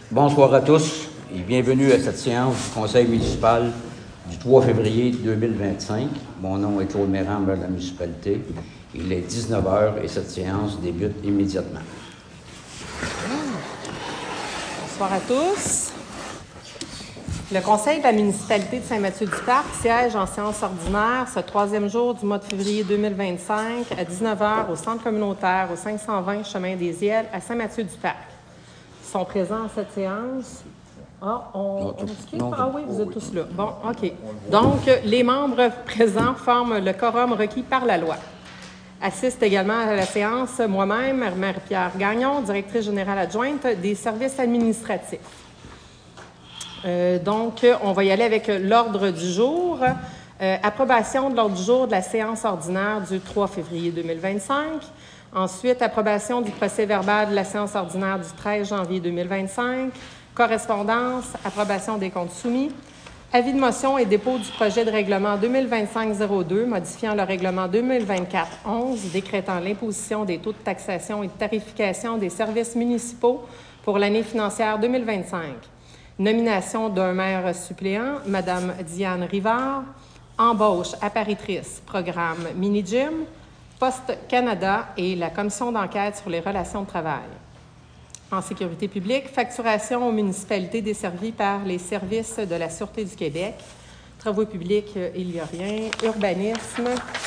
Bonsoir à tous et bienvenue à cette séance du Conseil municipal du 3 février 2025. Mon nom est Claude Méran, maire de la municipalité. Il est 19h et cette séance débute immédiatement. Bonsoir à tous. Le Conseil de la municipalité de Saint-Mathieu-du-Parc siège en séance ordinaire ce troisième jour du mois de février 2025 à 19h au centre communautaire au 520 Chemin des Iels à Saint-Mathieu-du-Parc. Ils sont présents à cette séance. Oui, vous êtes tous là. Bon, OK. Donc, les membres présents forment le quorum requis par la loi. Assiste également à la séance moi-même, Marie-Pierre Gagnon, directrice générale adjointe des services administratifs. On va y aller avec l'ordre du jour. Approbation de l'ordre du jour de la séance ordinaire du 3 février 2025. Ensuite, approbation du procès-verbal de la séance ordinaire du 13 janvier 2025. Correspondance, approbation des comptes soumis. Avis de motion et dépôt du projet de règlement 2025-02, modifiant le règlement 2024-11, décrétant l'imposition des taux de taxation et de tarification des services municipaux pour l'année financière 2025. Nomination d'un maire suppléant, Mme Diane Rivard. Embauche apparitrice, programme Mini-Gym, Poste Canada et la commission d'enquête sur les relations de travail. En sécurité publique, facturation aux municipalités desservies par les services de la Sûreté du Québec. Travaux publics, il n'y a rien. Urbanisme.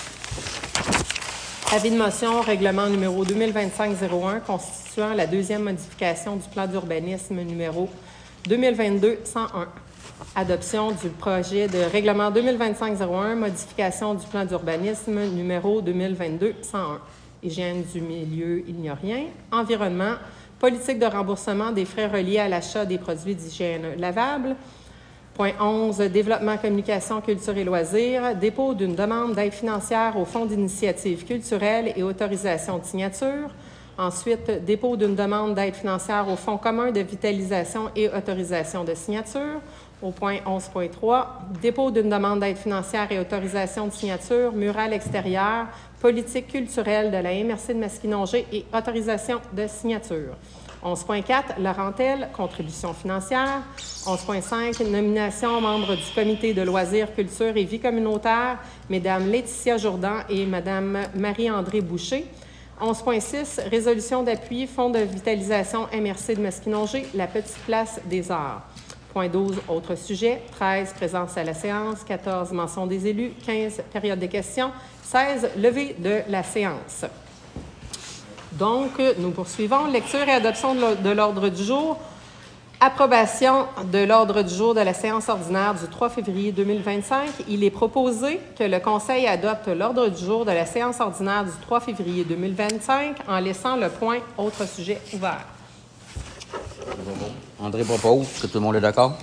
Avis de motion, règlement numéro 2025-01, constituant la deuxième modification du plan d'urbanisme numéro 2022-101. Adoption du projet de règlement 2025-01, modification du plan d'urbanisme numéro 2022-101. Hygiène du milieu, il n'y a rien. Environnement, politique de remboursement des frais reliés à l'achat des produits d'hygiène lavables. Point 11, développement, communication, culture et loisirs. Dépôt d'une demande d'aide financière au Fonds d'initiative culturelle et autorisation de signature. Ensuite, dépôt d'une demande d'aide financière au Fonds commun de vitalisation et autorisation de signature. Au point 11.3, dépôt d'une demande d'aide financière et autorisation de signature, mural extérieur, politique culturelle de la MRC de Masquinongé et autorisation de signature. 11.4, Laurentelle, contribution financière. 11.5, nomination membres du comité de loisirs, culture et vie communautaire, Mesdames Laetitia Jourdan et Madame Marie-André Boucher. 11.6, résolution d'appui, Fonds de vitalisation MRC de Masquinongé, la Petite Place des Arts. Point 12, autres sujets. 13, présence à la séance. 14, mention des élus. 15, période des questions. 16, levée de la séance. Donc, nous poursuivons. Lecture et adoption de l'ordre du jour. Approbation de l'ordre du jour de la séance ordinaire du 3 février 2025. Il est proposé que le Conseil adopte l'ordre du jour de la séance ordinaire du 3 février 2025 en laissant le point « Autres sujets » ouvert. André propose. Est-ce que tout le monde est d'accord?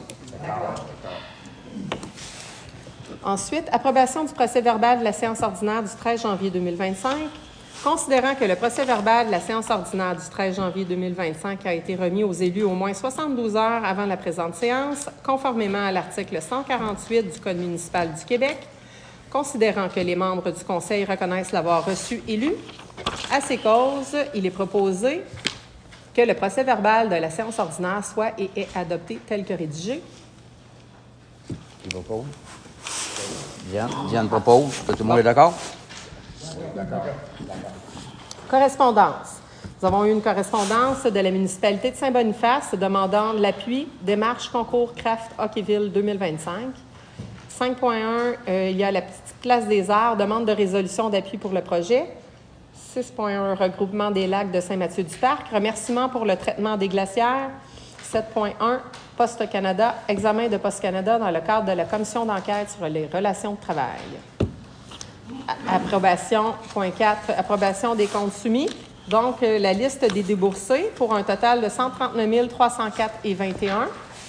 Ensuite, approbation du procès-verbal de la séance ordinaire du 13 janvier 2025. Considérant que le procès-verbal de la séance ordinaire du 13 janvier 2025 a été remis aux élus au moins 72 heures avant la présente séance, conformément à l'article 148 du Code municipal du Québec, considérant que les membres du Conseil reconnaissent l'avoir reçu élu, à ces causes, il est proposé que le procès-verbal de la séance ordinaire soit et est adopté tel que rédigé. Qui propose? Diane propose. Est-ce que tout le monde est d'accord? D'accord. Correspondance. Nous avons eu une correspondance de la municipalité de Saint-Boniface demandant l'appui démarche concours Craft Hockeyville 2025. 5.1, il y a la Petite Place des Arts, demande de résolution d'appui pour le projet. 6.1, regroupement des lacs de Saint-Mathieu-du-Parc, remerciement pour le traitement des glacières. 7.1, Poste Canada, examen de Poste Canada dans le cadre de la commission d'enquête sur les relations de travail. Approbation, point 4, approbation des comptes soumis. Donc, la liste des déboursés pour un total de 139 304,21.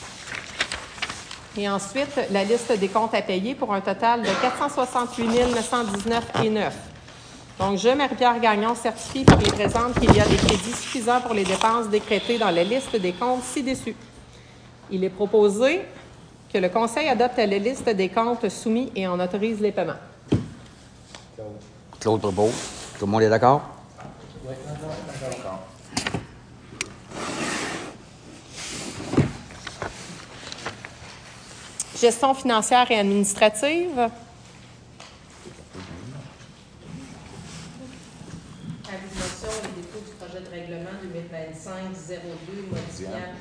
Et ensuite, la liste des comptes à payer pour un total de 468 919,9. Donc, je, Marie-Pierre Gagnon, certifie par les présentes qu'il y a des crédits suffisants pour les dépenses décrétées dans la liste des comptes ci-dessus. Il est proposé que le Conseil adopte la liste des comptes soumis et en autorise les paiements. Claude propose. Tout le monde est d'accord? Oui, d'accord. Gestion financière et administrative. Avis de motion et dépôt du projet de règlement 2025-02 modifiant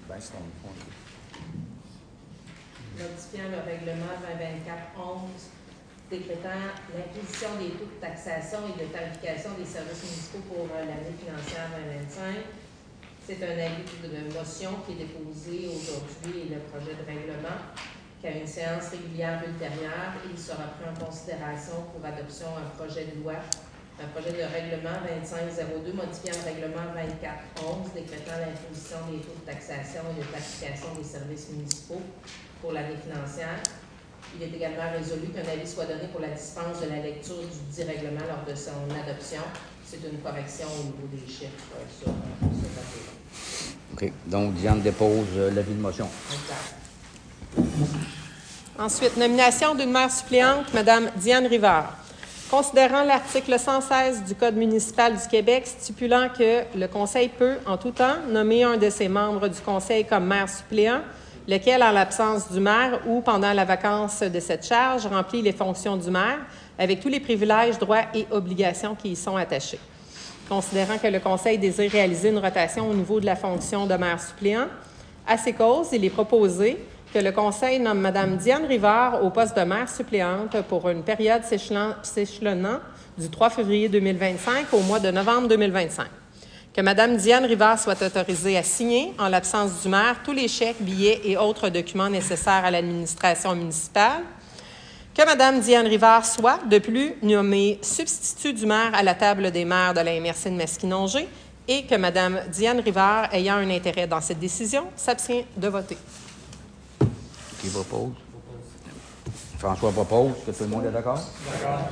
le règlement 2024-11 décrétant l'imposition des taux de taxation et de tarification des services municipaux pour l'année financière 2025. C'est un avis de motion qui est déposé aujourd'hui et le projet de règlement qu'à une séance régulière ultérieure, il sera pris en considération pour adoption un projet de loi, un projet de règlement 2502 modifiant le règlement 2411 décrétant l'imposition des taux de taxation et de tarification des services municipaux pour l'année financière. Il est également résolu qu'un avis soit donné pour la dispense de la lecture du dit règlement lors de son adoption. C'est une correction au niveau des chiffres sur ce papier-là. OK. Donc, Diane dépose l'avis de motion. Exact. Ensuite, nomination d'une maire suppléante, Mme Diane Rivard. Considérant l'article 116 du Code municipal du Québec stipulant que le Conseil peut, en tout temps, nommer un de ses membres du Conseil comme maire suppléant, lequel, en l'absence du maire ou pendant la vacance de cette charge, remplit les fonctions du maire avec tous les privilèges, droits et obligations qui y sont attachés. Considérant que le Conseil désire réaliser une rotation au niveau de la fonction de maire suppléant, à ces causes, il est proposé que le Conseil nomme Mme Diane Rivard au poste de maire suppléante pour une période s'échelonnant du 3 février 2025 au mois de novembre 2025. Que Mme Diane Rivard soit autorisée à signer, en l'absence du maire, tous les chèques, billets et autres documents nécessaires à l'administration municipale. Que Mme Diane Rivard soit, de plus, nommée substitut du maire à la table des maires de la MRC de Masquinongé et que Mme Diane Rivard, ayant un intérêt dans cette décision, s'abstient de voter. Qui propose? François propose. Est-ce que tout le monde est d'accord? D'accord.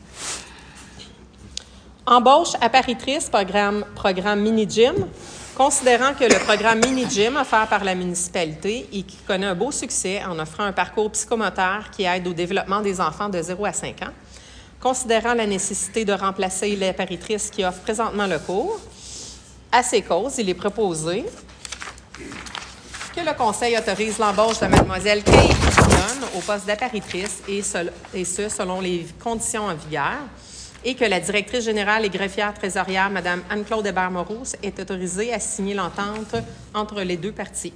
Embauche apparitrice, programme mini-gym. Considérant que le programme mini-gym offert par la municipalité et qui connaît un beau succès en offrant un parcours psychomoteur qui aide au développement des enfants de 0 à 5 ans, considérant la nécessité de remplacer l'apparitrice qui offre présentement le cours, à ces causes, il est proposé que le Conseil autorise l'embauche de Mlle Kay Dillon au poste d'apparitrice et ce, selon les conditions en vigueur, et que la directrice générale et greffière trésorière, Mme Anne-Claude Hébert-Moreau, est autorisée à signer l'entente entre les deux parties.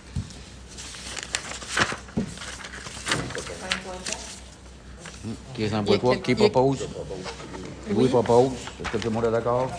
5.3. Qui propose? Louis propose. Est-ce que tout le monde est d'accord?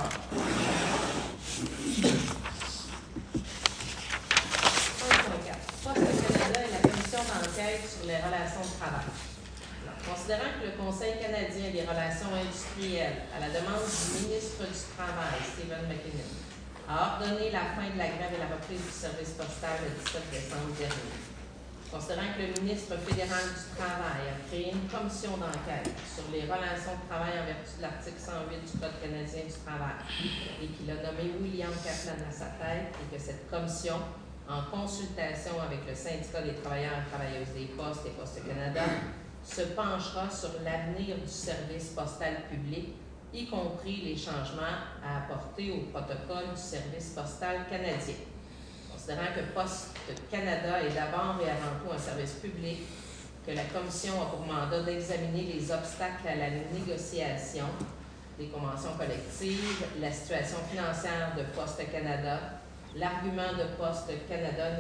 Sur les relations de travail. Alors, considérant que le Conseil canadien des relations industrielles, à la demande du ministre du Travail, Stephen McKinnon, a ordonné la fin de la grève et la reprise du service postal le 17 décembre dernier. Considérant que le ministre fédéral du Travail a créé une commission d'enquête sur les relations de travail en vertu de l'article 108 du Code canadien du travail et qu'il a nommé William Kaplan à sa tête et que cette commission, en consultation avec le syndicat des travailleurs et travailleuses des Postes et Postes Canada, se penchera sur l'avenir du service postal public, y compris les changements à apporter au protocole du service postal canadien. Considérant que Poste Canada est d'abord et avant tout un service public, que la Commission a pour mandat d'examiner les obstacles à la négociation des conventions collectives, la situation financière de Poste Canada, l'argument de Poste Canada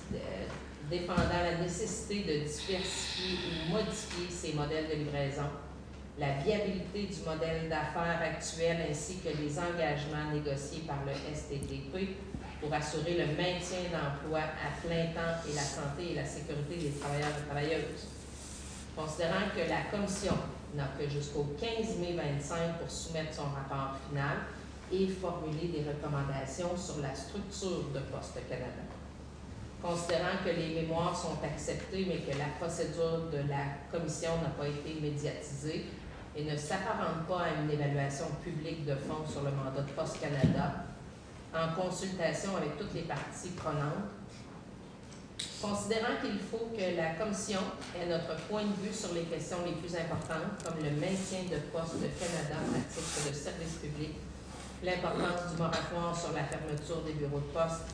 défendant la nécessité de diversifier ou modifier ses modèles de livraison, la viabilité du modèle d'affaires actuel ainsi que les engagements négociés par le STTP pour assurer le maintien d'emploi à plein temps et la santé et la sécurité des travailleurs et travailleuses. Considérant que la Commission n'a que jusqu'au 15 mai 25 pour soumettre son rapport final et formuler des recommandations sur la structure de Poste Canada. Considérant que les mémoires sont acceptées, mais que la procédure de la Commission n'a pas été médiatisée et ne s'apparente pas à une évaluation publique de fond sur le mandat de Poste Canada, en consultation avec toutes les parties prenantes, considérant qu'il faut que la Commission ait notre point de vue sur les questions les plus importantes, comme le maintien de Poste Canada à titre de service public, l'importance du moratoire sur la fermeture des bureaux de poste,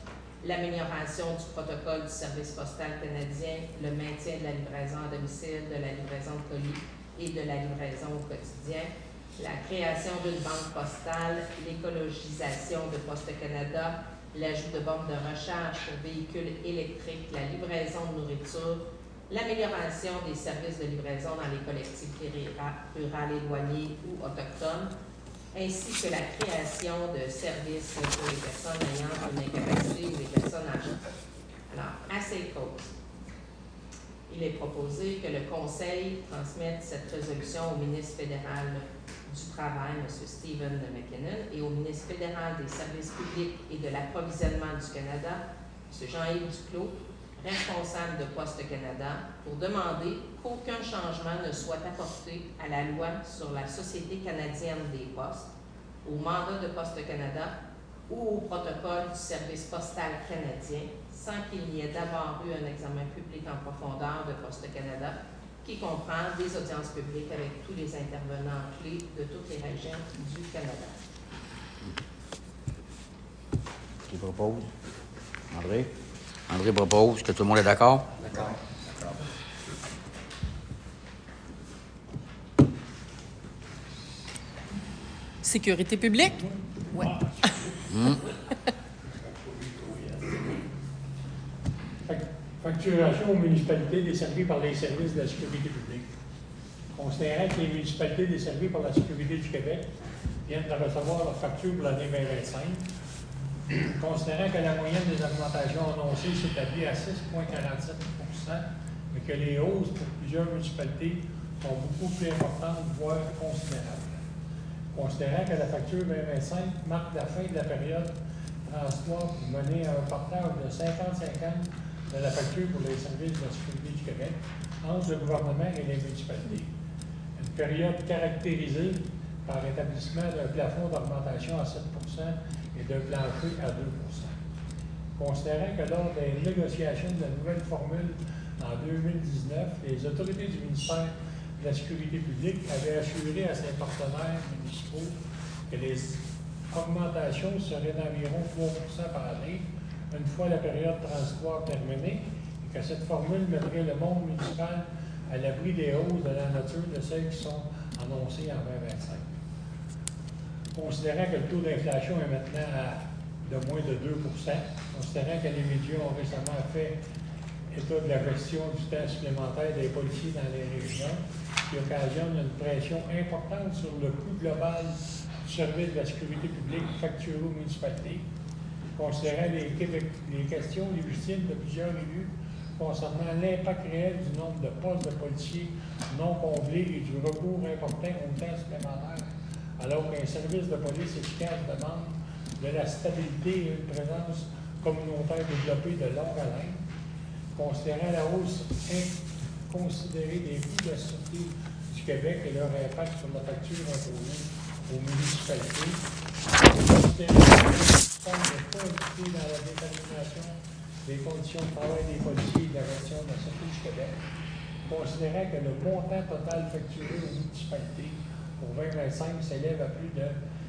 l'amélioration du protocole du service postal canadien, le maintien de la livraison à domicile, de la livraison de colis et de la livraison au quotidien, la création d'une banque postale, l'écologisation de Poste Canada, l'ajout de bornes de recharge pour véhicules électriques, la livraison de nourriture, l'amélioration des services de livraison dans les collectivités rurales éloignées ou autochtones, ainsi que la création de services pour les personnes ayant une incapacité ou les personnes âgées. Alors, à ces causes, il est proposé que le Conseil transmette cette résolution au ministre fédéral du Travail, M. Stephen McKinnon, et au ministre fédéral des Services publics et de l'approvisionnement du Canada, M. Jean-Yves Duclos, responsable de Poste Canada, pour demander qu'aucun changement ne soit apporté à la loi sur la Société canadienne des postes, au mandat de Poste Canada ou au protocole du service postal canadien, sans qu'il y ait d'abord eu un examen public en profondeur de Poste Canada, qui comprend des audiences publiques avec tous les intervenants clés de toutes les régions du Canada. Qui propose? André? André propose. Est-ce que tout le monde est d'accord? D'accord. Sécurité publique? Oui. Facturation aux municipalités desservies par les services de la sécurité publique. Considérant que les municipalités desservies par la sécurité du Québec viennent de recevoir leur facture pour l'année 2025, considérant que la moyenne des augmentations annoncées s'établit à 6,47 %, mais que les hausses pour plusieurs municipalités sont beaucoup plus importantes, voire considérables. Considérant que la facture 2025 marque la fin de la période transitoire pour mener à un partage de 50-50 de la facture pour les services de la sécurité du Québec entre le gouvernement et les municipalités. Une période caractérisée par établissement d'un plafond d'augmentation à 7 % et d'un plancher à 2 %. Considérant que lors des négociations de la nouvelle formule en 2019, les autorités du ministère de la Sécurité publique avaient assuré à ses partenaires municipaux que les augmentations seraient d'environ 3 % par année, une fois la période transitoire terminée, et que cette formule mettrait le monde municipal à l'abri des hausses de la nature de celles qui sont annoncées en 2025. Considérant que le taux d'inflation est maintenant de moins de 2 %, considérant que les médias ont récemment fait état de la gestion du temps supplémentaire des policiers dans les régions, qui occasionne une pression importante sur le coût global du service de la sécurité publique facturé aux municipalités, considérant les questions légitimes de plusieurs élus concernant l'impact réel du nombre de postes de policiers non comblés et du recours important au temps supplémentaire, alors qu'un service de police efficace demande de la stabilité et une présence communautaire développée de longue haleine, considérant la hausse inconsidérée des coûts de la Sûreté du Québec et leur impact sur la facture imposée aux municipalités, considérant le système de qualité dans la détermination des conditions de travail des policiers et de la gestion de la Sûreté du Québec, considérant que le montant total facturé aux municipalités pour 2025 s'élève à plus de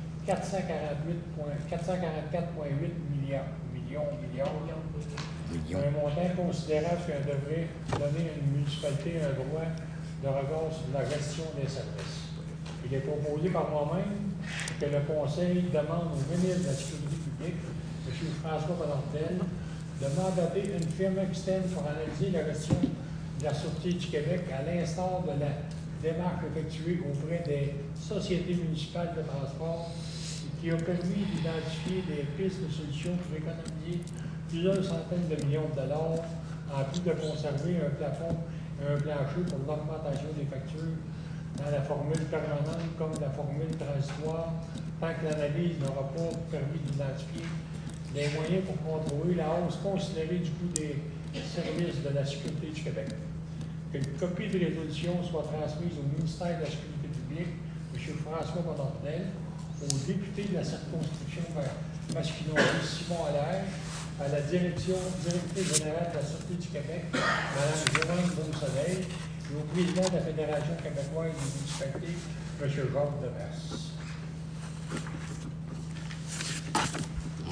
444,8 millions. Un montant considérable qui devrait donner à une municipalité un droit de regard sur la gestion des services. Il est proposé par moi-même que le Conseil demande au ministre de la Sécurité publique, M. François Bonnardel, de mandater une firme externe pour analyser la gestion de la Sûreté du Québec à l'instar de la démarche effectuée auprès des sociétés municipales de transport qui a permis d'identifier des pistes de solutions pour économiser plusieurs centaines de millions de dollars, en plus de conserver un plafond et un plancher pour l'augmentation des factures dans la formule permanente comme la formule transitoire, tant que l'analyse n'aura pas permis d'identifier les moyens pour contrôler la hausse considérée du coût des services de la Sécurité du Québec. Qu'une copie de résolution soit transmise au ministère de la Sécurité publique, M. François Bonnardel, au député de la circonscription Masquinongé Simon Allaire, à la directrice générale de la Sûreté du Québec, Mme Jérôme Beausoleil, et au président de la Fédération québécoise des municipalités, M. Jacques Devers.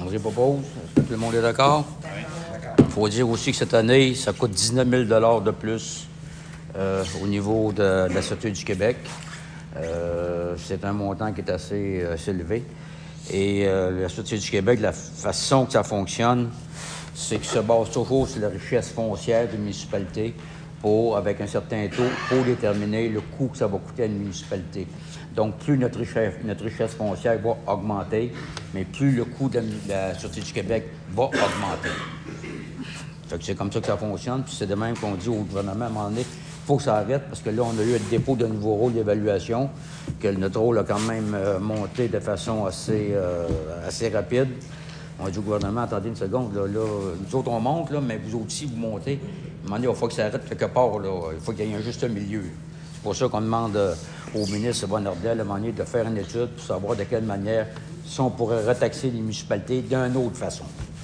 André propose. Est-ce que tout le monde est d'accord? Il faut dire aussi que cette année, ça coûte 19 000 $ de plus au niveau de la Sûreté du Québec. C'est un montant qui est assez élevé. Et la Sûreté du Québec, la façon que ça fonctionne, c'est qu'il se base toujours sur la richesse foncière d'une municipalité avec un certain taux, pour déterminer le coût que ça va coûter à une municipalité. Donc, plus notre richesse foncière va augmenter, mais plus le coût de la Sûreté du Québec va augmenter. Fait que c'est comme ça que ça fonctionne. Puis c'est de même qu'on dit au gouvernement, à un moment donné, il faut que ça arrête, parce que là, on a eu un dépôt d'un nouveau rôle d'évaluation, que notre rôle a quand même monté de façon assez rapide. On a dit au gouvernement, attendez une seconde, là, nous autres, on monte, là, mais vous aussi, vous montez. À un moment donné, il faut que ça arrête quelque part. Là. Il faut qu'il y ait un juste milieu. C'est pour ça qu'on demande au ministre Yvonne Ardel, à un moment donné, de faire une étude pour savoir de quelle manière, si on pourrait retaxer les municipalités d'une autre façon.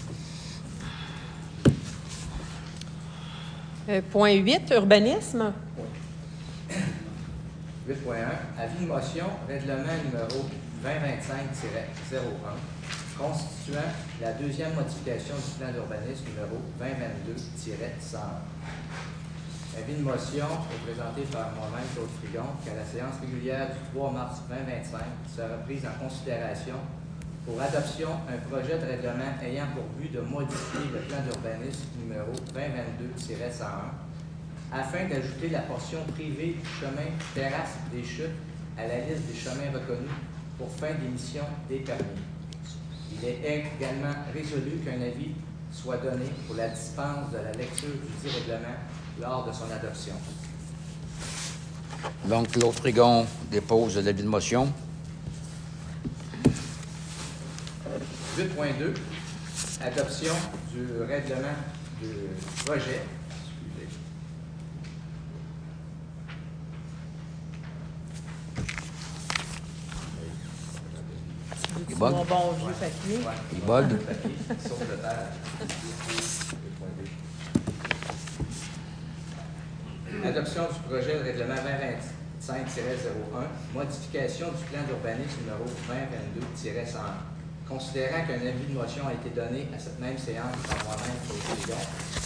Point 8, urbanisme. 8.1. Avis de motion, règlement numéro 2025-01, constituant la deuxième modification du plan d'urbanisme numéro 2022-101. Avis de motion est présenté par moi-même, Claude Frigon, qu'à la séance régulière du 3 mars 2025 sera prise en considération pour adoption un projet de règlement ayant pour but de modifier le plan d'urbanisme numéro 2022-101 afin d'ajouter la portion privée du chemin Terrasse des Chutes à la liste des chemins reconnus pour fin d'émission des permis. Il est également résolu qu'un avis soit donné pour la dispense de la lecture du dit règlement lors de son adoption. Donc, Claude Frigon dépose l'avis de motion. 8.2. Adoption du règlement du projet. Il bug? Mon bon vieux papier. Ouais. Il bug? Sauf le terre. 8.2. Adoption du projet de règlement 2025-01, modification du plan d'urbanisme numéro 2022-101. Considérant qu'un avis de motion a été donné à cette même séance par moi-même pour le président,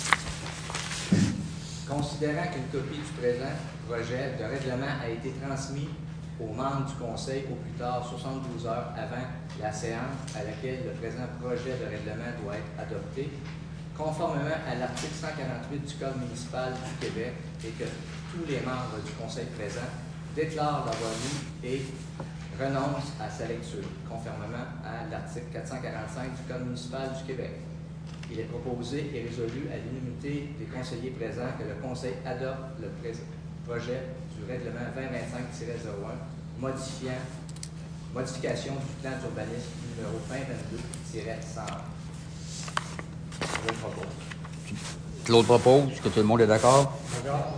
considérant qu'une copie du présent projet de règlement a été transmis aux membres du Conseil au plus tard 72 heures avant la séance à laquelle le présent projet de règlement doit être adopté, conformément à l'article 148 du Code municipal du Québec, et que tous les membres du Conseil présent déclarent l'avoir lu et renoncent à sa lecture, conformément à l'article 445 du Code municipal du Québec. Il est proposé et résolu à l'unanimité des conseillers présents que le Conseil adopte le projet du règlement 2025-01 modification du plan d'urbanisme numéro 2022-101. Je propose. Claude propose. Est-ce que tout le monde est d'accord? D'accord.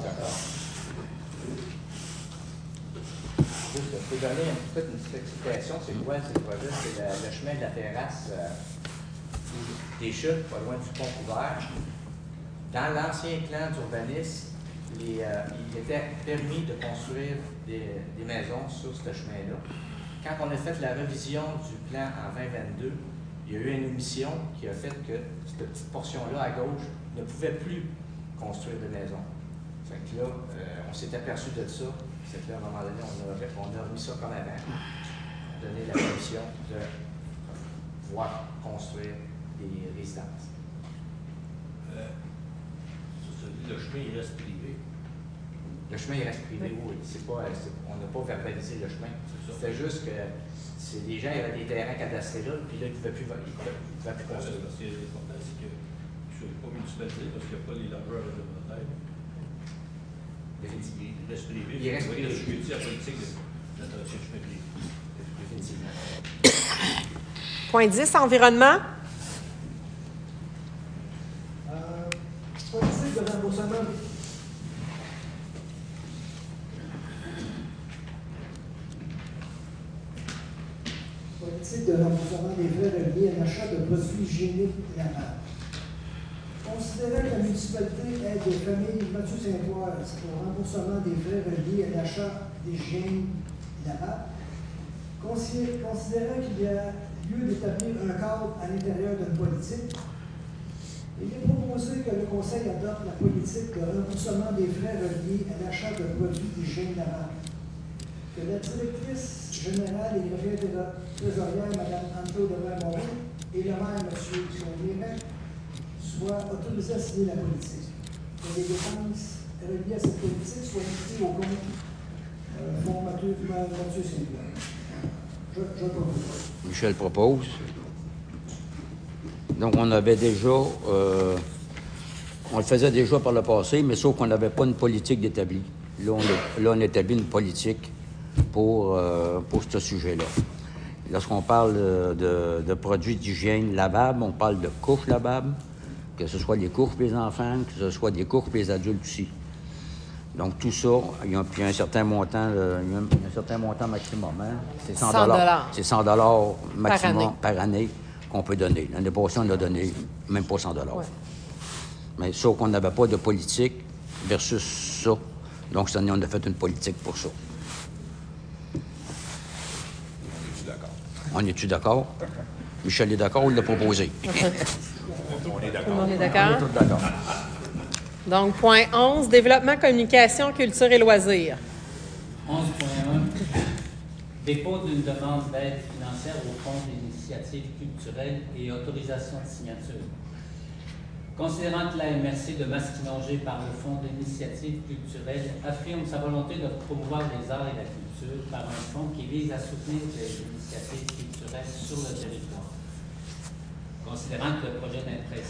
Juste, je peux donner peut-être une petite explication. C'est quoi ce projet? C'est le chemin de la terrasse des Chutes, pas loin du pont couvert. Dans l'ancien plan d'urbanisme, il était permis de construire des maisons sur ce chemin-là. Quand on a fait la révision du plan en 2022, il y a eu une omission qui a fait que cette petite portion-là à gauche ne pouvait plus construire de maisons. Fait que là, on s'est aperçu de ça. C'est que là, à un moment donné, on a remis ça comme avant, donné la permission de pouvoir construire des résidences. Le chemin, il reste privé. Le chemin, il reste privé, oui. On n'a pas verbalisé le chemin. C'était juste que les gens, il y avait des terrains cadastrés là, puis là, ils ne pouvaient plus construire. Parce que l'important, c'est que tu ne sois pas municipalisé parce qu'il n'y a pas les largeurs réglementaires. Il reste privé. Il reste privé. Je suis la politique de l'attention du chemin privé. Définitivement. Point 10, environnement. Politique de remboursement. Politique de remboursement des frais reliés à l'achat de produits hygiéniques lavables. Considérant que la municipalité aide les familles Mathieu Saint-Oise pour remboursement des frais reliés à l'achat d'hygiène lavables, considérant qu'il y a lieu d'établir un cadre à l'intérieur d'une politique, il est proposé que le Conseil adopte la politique de remboursement des frais reliés à l'achat de produits d'hygiène lavable. Que la directrice générale et la trésorière, Mme Anne-Claude Moreau, et le maire, M. Lévesque, soient autorisés à signer la politique. Que les dépenses reliées à cette politique soient inscrites au compte Fonds Mathieu Saint-Pierre. Je propose. Michel propose. Donc, on avait déjà, on le faisait déjà par le passé, mais sauf qu'on n'avait pas une politique d'établi. Là, on établit une politique pour ce sujet-là. Lorsqu'on parle de produits d'hygiène lavables, on parle de couches lavables, que ce soit les couches pour les enfants, que ce soit des couches pour les adultes aussi. Donc, tout ça, il y a un certain montant, maximum. Hein? C'est 100 $. C'est 100 $ maximum par année qu'on peut donner. L'année passée, on a donné même pas 100 $. Ouais. Mais sauf qu'on n'avait pas de politique versus ça. Donc, cette année, on a fait une politique pour ça. On est-tu d'accord? Michel est d'accord ou il l'a proposé? On est d'accord. On est tous d'accord. Donc, point 11, développement, communication, culture et loisirs. 11.1, dépôt d'une demande d'aide financière au Fonds d'initiatives culturelles et autorisation de signature. Considérant que la MRC de Masquinongé par le Fonds d'initiatives culturelles affirme sa volonté de promouvoir les arts et la culture par un fonds qui vise à soutenir les initiatives culturelles sur le territoire. Considérant que le projet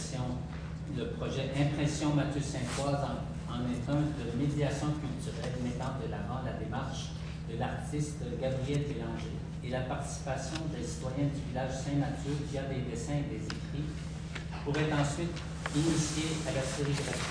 Impression Mathieu Saint-Oise en est un de médiation culturelle mettant de l'avant la démarche de l'artiste Gabriel Bélanger et la participation des citoyens du village Saint-Mathieu via des dessins et des écrits pourrait ensuite initier à la sérigraphie.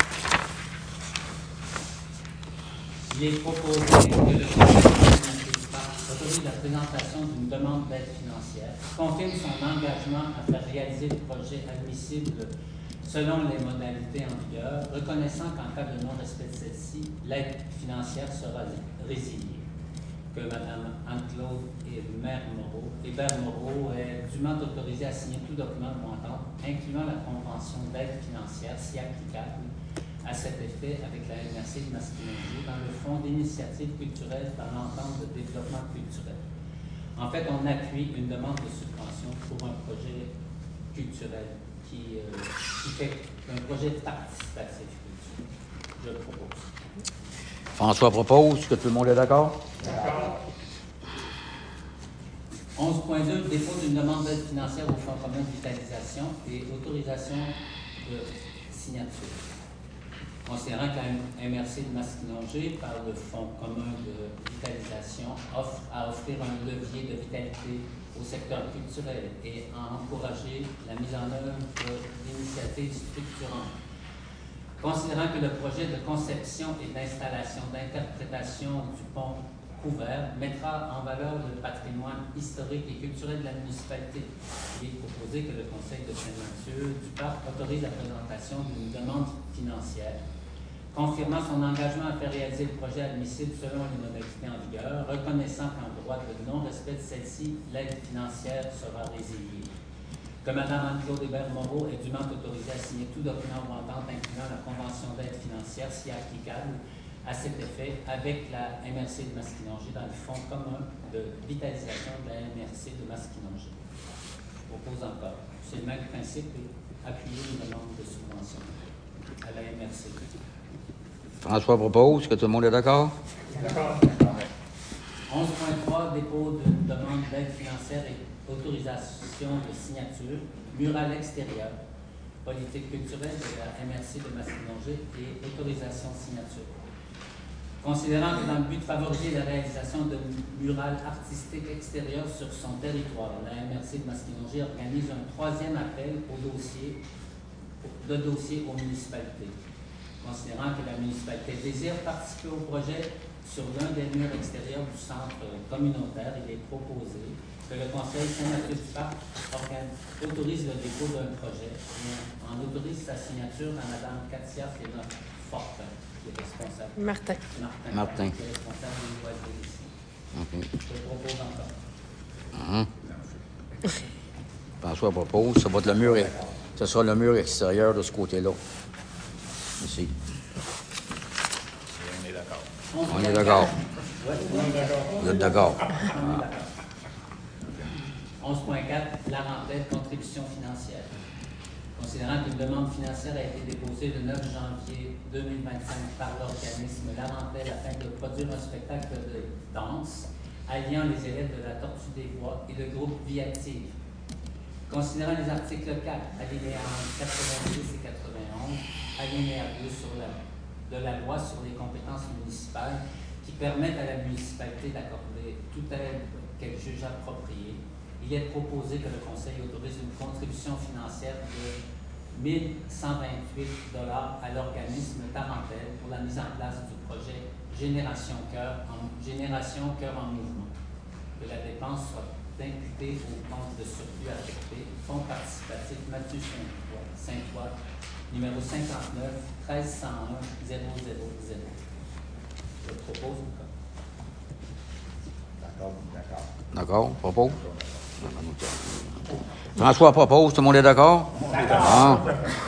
Il est proposé que le Conseil autorise la présentation d'une demande d'aide financière, confirme son engagement à faire réaliser le projet admissible selon les modalités en vigueur, reconnaissant qu'en cas de non-respect de celle-ci, l'aide financière sera résiliée. Que Mme Anne-Claude Hébert Moreau est dûment autorisée à signer tout document de montant, incluant la convention d'aide financière, si applicable, à cet effet avec la MRC de Masquinongé dans le Fonds d'initiatives culturelles par l'entente de développement culturel. En fait, on appuie une demande de subvention pour un projet culturel qui fait un projet participatif culturel. Je le propose. François propose. Que tout le monde est d'accord? D'accord. 11.2, dépôt d'une demande d'aide financière au Fonds commun de vitalisation et autorisation de signature. Considérant que la MRC de Masquinongé, par le Fonds commun de vitalisation, offre à offrir un levier de vitalité au secteur culturel et à encourager la mise en œuvre d'initiatives structurantes. Considérant que le projet de conception et d'installation d'interprétation du pont couvert mettra en valeur le patrimoine historique et culturel de la municipalité, il est proposé que le Conseil de Saint-Mathieu du Parc autorise la présentation d'une demande financière confirmant son engagement à faire réaliser le projet admissible selon les modalités en vigueur, reconnaissant qu'en droit de non-respect de celle-ci, l'aide financière sera résiliée. Que Mme Anne-Claude Hébert Moreau est dûment autorisée à signer tout document ou entente incluant la convention d'aide financière, si applicable, à cet effet, avec la MRC de Masquinongé dans le fonds commun de vitalisation de la MRC de Masquinongé. Je propose encore. C'est le même principe et appuyer une demande de subvention à la MRC. François propose. Que tout le monde est d'accord? D'accord. 11.3, dépôt d'une demande d'aide financière et autorisation de signature, mural extérieur, politique culturelle de la MRC de Masquinongé et autorisation de signature. Considérant que dans le but de favoriser la réalisation de mural artistique extérieur sur son territoire, la MRC de Masquinongé organise un troisième appel aux dossiers aux municipalités. Considérant que la municipalité désire participer au projet sur l'un des murs extérieurs du centre communautaire, il est proposé que le Conseil Saint-Mathieu du Parc autorise le dépôt d'un projet et en autorise sa signature à Mme Katia Fortin, qui est responsable. Martin. Qui est responsable des loisirs ici. Okay. Je propose encore. François propose. Ça va être le mur, ce sera le mur extérieur de ce côté-là. Ici. On est d'accord. On est d'accord. Vous êtes d'accord? 11.4, Larentais, contribution financière. Considérant qu'une demande financière a été déposée le 9 janvier 2025 par l'organisme Larentais afin de produire un spectacle de danse alliant les élèves de la Tortue des Bois et le groupe Vie Active. Considérant les articles 4, alinéa 90 et 91, alinéa 2 de la loi sur les compétences municipales qui permettent à la municipalité d'accorder toute aide qu'elle juge appropriée, il est proposé que le Conseil autorise une contribution financière de 1 128 $ à l'organisme Tarentelle pour la mise en place du projet Génération Cœur en mouvement. Que la dépense soit imputée au compte de surplus affecté, fonds participatif Mathieu Saint-Foy, numéro 59 1301 000. Je propose. D'accord, propose. François propose, tout le monde est d'accord? Ah.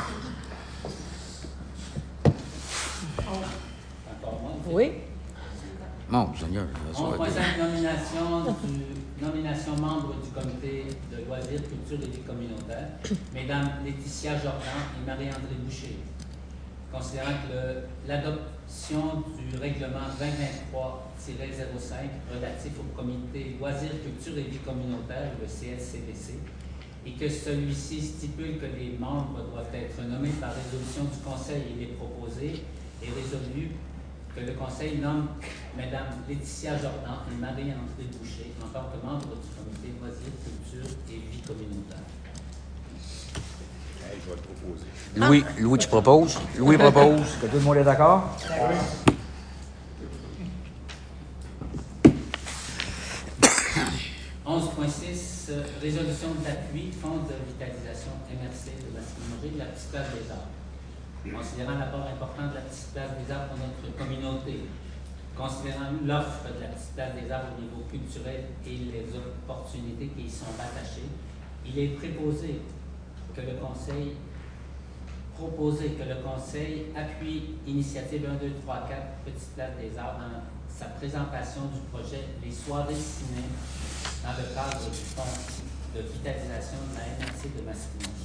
Oui. Bon, Seigneur. 11.5, nomination membre du comité de loisirs, culture et vie communautaire, Mesdames Laetitia Jordan et Marie-André Boucher. Considérant que l'adoption du règlement 2023-05 relatif au comité loisirs, culture et vie communautaire, le CLCVC, et que celui-ci stipule que les membres doivent être nommés par résolution du Conseil, il est proposé et résolu que le Conseil nomme Mme Laetitia Jordan et Marie-André Boucher en tant que membres du comité loisirs, culture et vie communautaire. Je vais te proposer. Louis, tu proposes? Louis propose. Que tout le monde est d'accord? Oui. 11.6, résolution d'appui, fonds de vitalisation MRC de Masquinongé de la petite place des arts. Considérant l'apport important de la petite place des arts pour notre communauté, considérant l'offre de la petite place des arts au niveau culturel et les opportunités qui y sont rattachées, il est proposé que le Conseil appuie Initiative 1, 2, 3, 4, Petite Place des Arts dans sa présentation du projet Les Soirées Ciné dans le cadre du fonds de vitalisation de la MRC de Masquinongé.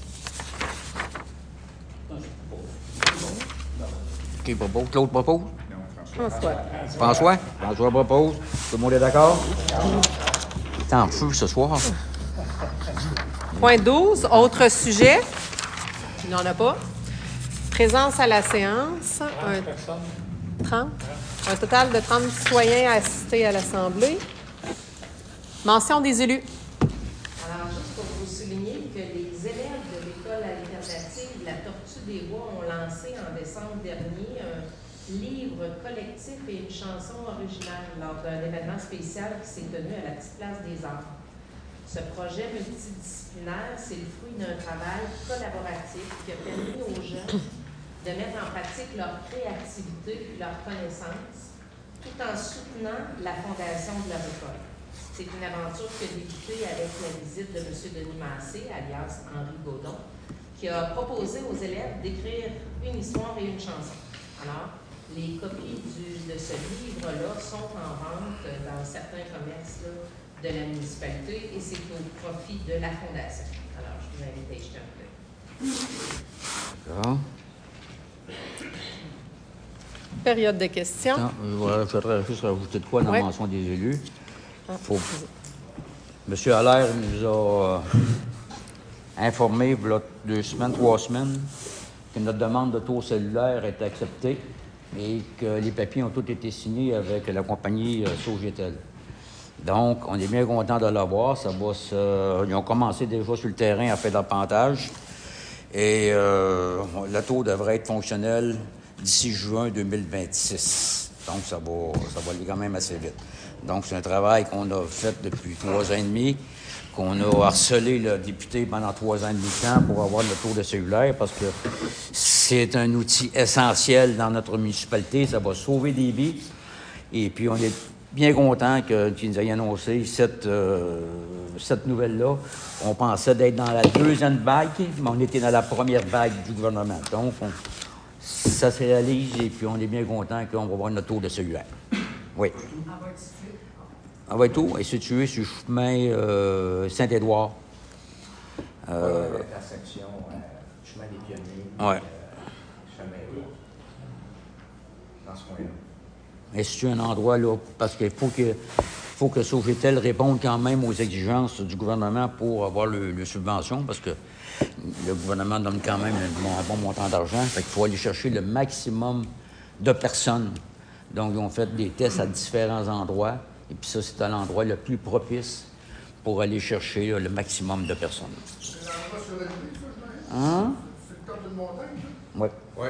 Qui propose? Claude propose? Non, François. François? François propose. Tout le monde est d'accord? Il est en feu ce soir. Point 12, autre sujet. Il n'en a pas. Présence à la séance. 30 personnes. 30. Un total de 30 citoyens assistés à l'Assemblée. Mention des élus. Alors, juste pour vous souligner que les élèves de l'école alternative La Tortue des Bois ont lancé en décembre dernier un livre collectif et une chanson originale lors d'un événement spécial qui s'est tenu à la Petite Place des Arts. Ce projet multidisciplinaire, c'est le fruit d'un travail collaboratif qui a permis aux jeunes de mettre en pratique leur créativité et leur connaissance, tout en soutenant la fondation de leur école. C'est une aventure qui a débuté avec la visite de M. Denis Massé, alias Henri Gaudon, qui a proposé aux élèves d'écrire une histoire et une chanson. Alors, les copies de ce livre-là sont en vente dans certains commerces là, de la municipalité et c'est au profit de la fondation. Alors, je vous invite à y jeter un coup d'œil. D'accord. Période de questions. Attends, je voudrais juste rajouter de quoi dans la mention des élus. Monsieur Allaire nous a informé, il y a 2 semaines, 3 semaines, que notre demande de tour cellulaire est acceptée et que les papiers ont tous été signés avec la compagnie Sogetel. Donc, on est bien content de l'avoir. Ils ont commencé déjà sur le terrain à faire d'arpentage. Et le tour devrait être fonctionnel d'ici juin 2026. Donc, ça va aller quand même assez vite. Donc, c'est un travail qu'on a fait depuis 3 ans et demi, qu'on a harcelé le député pendant 3 ans et demi de temps pour avoir le tour de cellulaire parce que c'est un outil essentiel dans notre municipalité. Ça va sauver des vies. Et puis, on est bien content qu'ils nous aient annoncé cette nouvelle-là. On pensait d'être dans la deuxième vague, mais on était dans la première vague du gouvernement. Donc, ça se réalise et puis on est bien content qu'on va avoir notre tour de cellulaire. Oui. On va être où? Elle est située sur le chemin Saint-Édouard. L'intersection, chemin des Pionniers. Oui. Chemin dans ce coin-là. Elle est située à un endroit là, parce qu'il faut que Sofitel réponde quand même aux exigences du gouvernement pour avoir le subvention, parce que le gouvernement donne quand même un bon montant d'argent. Fait qu'il faut aller chercher le maximum de personnes. Donc, ils ont fait des tests à différents endroits. Et puis ça, c'est à l'endroit le plus propice pour aller chercher là, le maximum de personnes. C'est l'endroit sur la nuit, ça, je Hein? C'est le top d'une montagne, ça? Oui. Oui.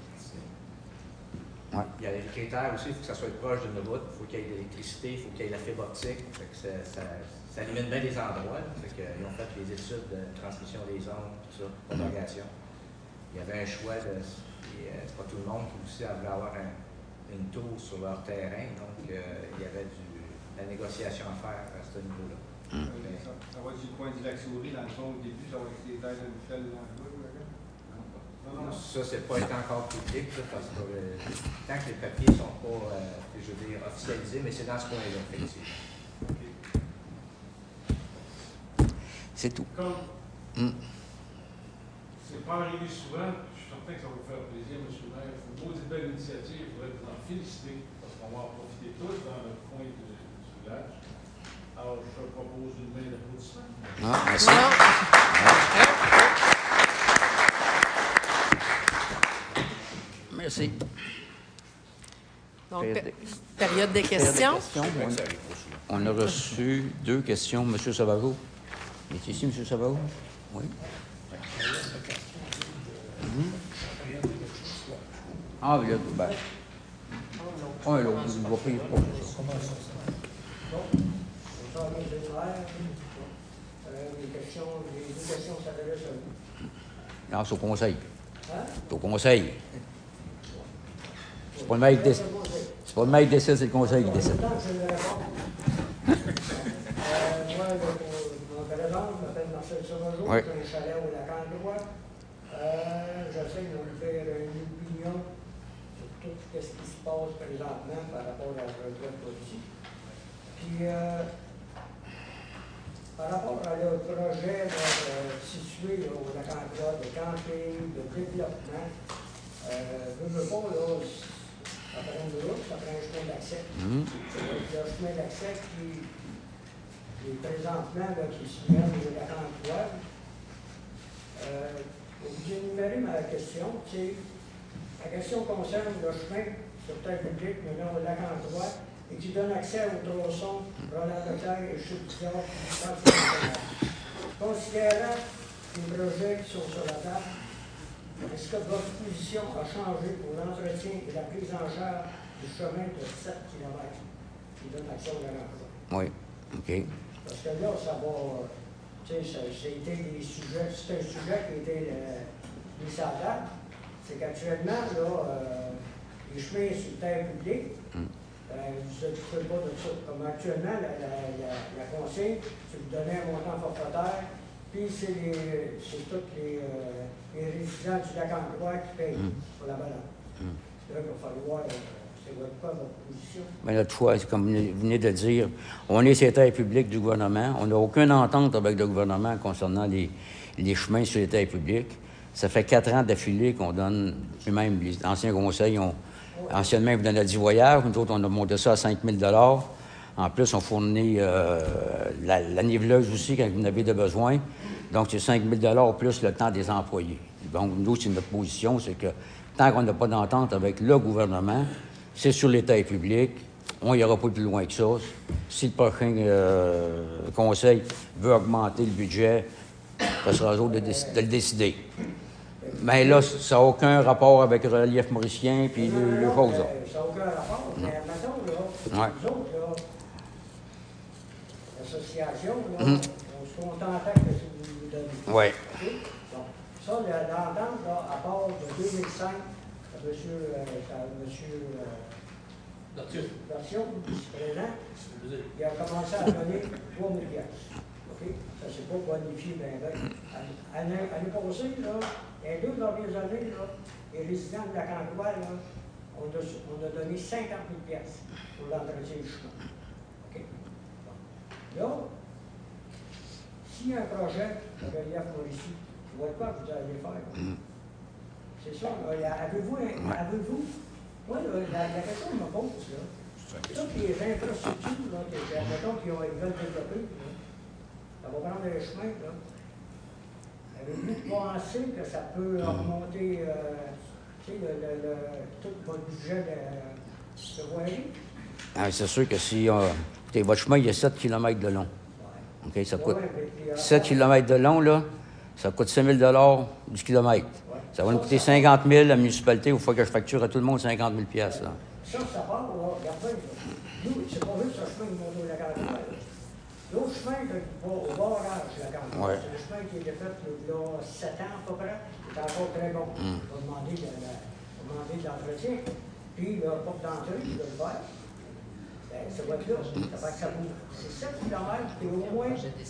Ouais. Il y a les critères aussi, il faut que ça soit proche d'une route, il faut qu'il y ait de l'électricité, il faut qu'il y ait la fibre optique. Fait que ça limite bien les endroits. Fait que, ils ont fait les études de transmission des ondes, tout ça, propagation. Il y avait un choix de. C'est pas tout le monde qui aussi voulait avoir une tour sur leur terrain, donc il y avait de la négociation à faire à ce niveau-là. Ça va être du coin du lac Souris, dans le fond, au début, ça va être les terres de Michel dans le Non, ça, c'est pas été encore public, là, parce que tant que les papiers ne sont pas, je veux dire, officialisés, mais c'est dans ce coin-là, effectivement. C'est tout. Comme c'est pas arrivé souvent, je suis certain que ça va vous faire plaisir, M. le maire. C'est une maudite belle initiative, je voudrais vous en féliciter, parce qu'on va en profiter tous dans le coin du village. Alors, je propose une main d'applaudissement. Ah, merci. Merci. Donc, période des questions. On a reçu 2 questions. M. Savaro. Il est ici, M. Savaro? Oui. Ah, là, ben. Un, l'autre, il va payer pour ça. Bonsoir, M. le maire. Les deux questions s'adressent à vous. Non, c'est au conseil. Hein? C'est au conseil. C'est pas le maire qui décide. C'est pas le maire qui décide, c'est le conseil qui décide. Moi, mon président, je m'appelle Marcel Sauvageau, Oui. j'ai un chalet au lac Androit. J'essaie de me faire une opinion sur tout ce qui se passe présentement par rapport à la retraite politique. Puis, par rapport à le projet situé là, au lac Androit de camping, de développement, je ne veux pas, là, ça prend une route, ça prend un chemin d'accès. Le chemin d'accès qui est présentement, là, qui se mène au lac Androit. J'ai énuméré ma question. La question concerne le chemin sur terre publique menant au lac Androit et qui donne accès au tronçon Roland-Leclerc et Chute-Bizarre du Centre national. Considérant les projets qui sont sur la table, est-ce que votre position a changé pour l'entretien et la prise en charge du chemin de 7 km qui donne accès au lac Androit? Oui, OK. Parce que là, ça va. Tu sais, c'est un sujet qui a été mis à date. C'est qu'actuellement, là, les chemins sur terre publique, vous ne faites pas de ça. Comme actuellement, la consigne, c'est vous donner un montant forfaitaire, puis c'est tous les résidents du lac Androit qui payent pour la balade. Là, il va falloir. C'est quoi votre position? Bien, notre choix, c'est comme vous venez de dire, on est sur les terres publiques du gouvernement. On n'a aucune entente avec le gouvernement concernant les chemins sur les terres publiques. Ça fait 4 ans d'affilée qu'on donne, puis même les anciens conseils anciennement, ils vous donnaient 10 voyages. Nous autres, on a monté ça à 5 000 En plus, on fournit la niveleuse aussi quand vous en avez de besoin. Donc, c'est 5 000 plus le temps des employés. Donc, nous, c'est notre position, c'est que tant qu'on n'a pas d'entente avec le gouvernement, c'est sur les terres publiques. On n'ira pas plus loin que ça. Si le prochain conseil veut augmenter le budget, ça sera à eux de le décider. Mais là, ça n'a aucun rapport avec le relief mauricien puis le choses. Ça n'a aucun rapport, mais mettons, là, nous autres, là, l'association, là, on se contentait de ce que vous nous donnez. Oui. Okay? Bon. Ça, l'entente, là, à part de 2005, monsieur Version, présent, il a commencé à donner 3 000 piastres. OK? Ça, c'est pas bonifié bien. L'année passée, là, les 2 dernières années, là, les résidents de la Cantois, là, on a donné 50 000 piastres pour l'entretien du chemin. OK? Bon. Là, s'il y a un projet de relief Mauricie, je vois pas que vous allez faire. C'est ça, là. Avez-vous. Moi, la question que je me pose, là, toutes les infrastructures, là, mettons qu'ils veulent développer, là, ça va prendre le chemin, là. Avez-vous pensé que ça peut augmenter, tu sais, tout votre budget de voirie? Ah, c'est sûr que si écoutez, votre chemin, il y a 7 km de long. Ouais. OK, ça coûte 7 km de long, là, ça coûte 5 000 $ du kilomètre. Ouais. Ça va nous coûter 50 000 à la municipalité. Il faut que je facture à tout le monde 50 000 $. Là. Ça part, là, regardez, là. Nous, c'est pas juste un chemin qui monte au lac Antoine. L'autre chemin qui va au barrage de la Cantois, Ouais. c'est le chemin qui a été fait il y a 7 ans à peu près. C'est encore très bon. On va demander de l'entretien. Puis le porte d'entrée, il va le faire. Ben, ça va être là. Ça fait que ça bouge. C'est 7 km et au moins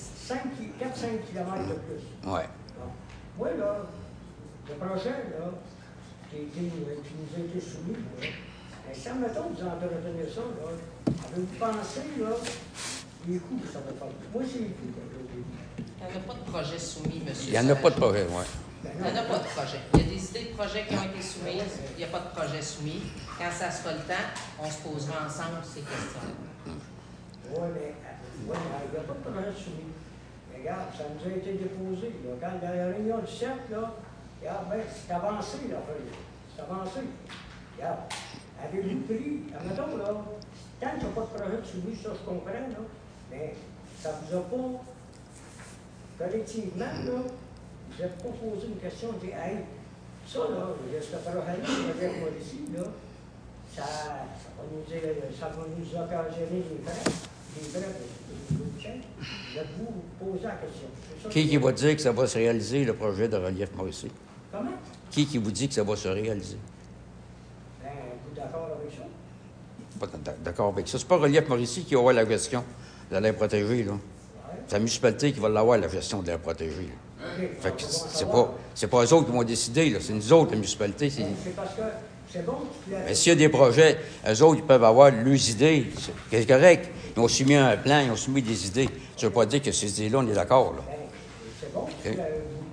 4-5 km de plus. Ouais. Bon. Moi, là, le projet, là, qui nous a été soumis, là, ben, si, admettons, vous entretenez ça, là, avez-vous pensé, là, les coûts que ça va faire? Moi, c'est les coûts, là, Il n'y en a pas de projet soumis, monsieur. Il n'y en a pas de projet, oui. Il n'y en a pas de projet. Il y a des idées de projets qui ont été soumises, il n'y a pas de projet soumis. Quand ça sera le temps, on se posera ensemble ces questions-là. Oui, mais il n'y a pas de projet soumis. Mais regarde, ça nous a été déposé, là. Quand dans la réunion du 7, là, regarde, ben, c'est avancé, là, c'est avancé. Regarde, avez-vous pris, admettons, là, tant qu'il n'y a pas de projet soumis, ça, je comprends, là, mais ça ne vous a pas, collectivement, là, vous avez pas posé une question, vous dites, hey, ça, là, ce projet-là, avec moi ici, là, ça va nous occasionner des frais de budget. Je vais vous poser la question. Qui va dire que ça va se réaliser, le projet de relief Mauricie? Comment? Qui vous dit que ça va se réaliser? Ben, vous d'accord avec ça? Pas d'accord avec ça. C'est pas relief Mauricie qui aura la gestion de l'air protégée, là. Ouais. C'est la municipalité qui va l'avoir, la gestion de l'air protégée. Là. OK. Fait que c'est pas eux autres qui vont décider, là. C'est nous autres, la municipalité. C'est parce que c'est bon que tu Mais s'il y a des projets, eux autres, ils peuvent avoir leurs idées. C'est correct. Ils ont soumis un plan, ils ont soumis des idées. Ça ne veut pas dire que ces idées-là, on est d'accord, là. Ben, c'est bon que OK.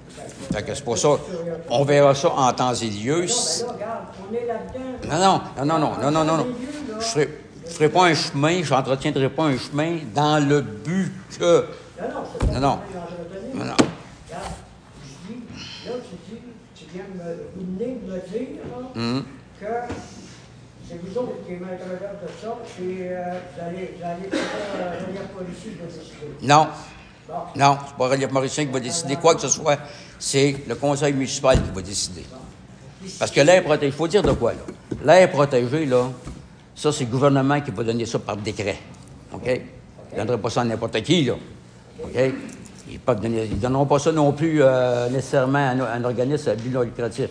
tu Fait que c'est pour ça, on verra ça en temps et lieu. Non, ben là, regarde, on est là-dedans. Non. Je ferai pas un chemin, je n'entretiendrai pas un chemin dans le but que... Non, c'est pas Non. l'entretenir. Non. Regarde, je dis, là, tu viens vous venez de me dire, là, que c'est vous autres qui êtes maître de ça, puis vous allez faire relief policier de décider. Non. Bon. Non, c'est pas Relief Mauricien qui va décider quoi que ce soit. C'est le conseil municipal qui va décider. Parce que l'air protégé, il faut dire de quoi, là. L'air protégé, là, ça, c'est le gouvernement qui va donner ça par décret. OK? Ils ne donneraient pas ça à n'importe qui, là. OK? Ils ne donneront pas ça non plus nécessairement à un organisme à but non lucratif.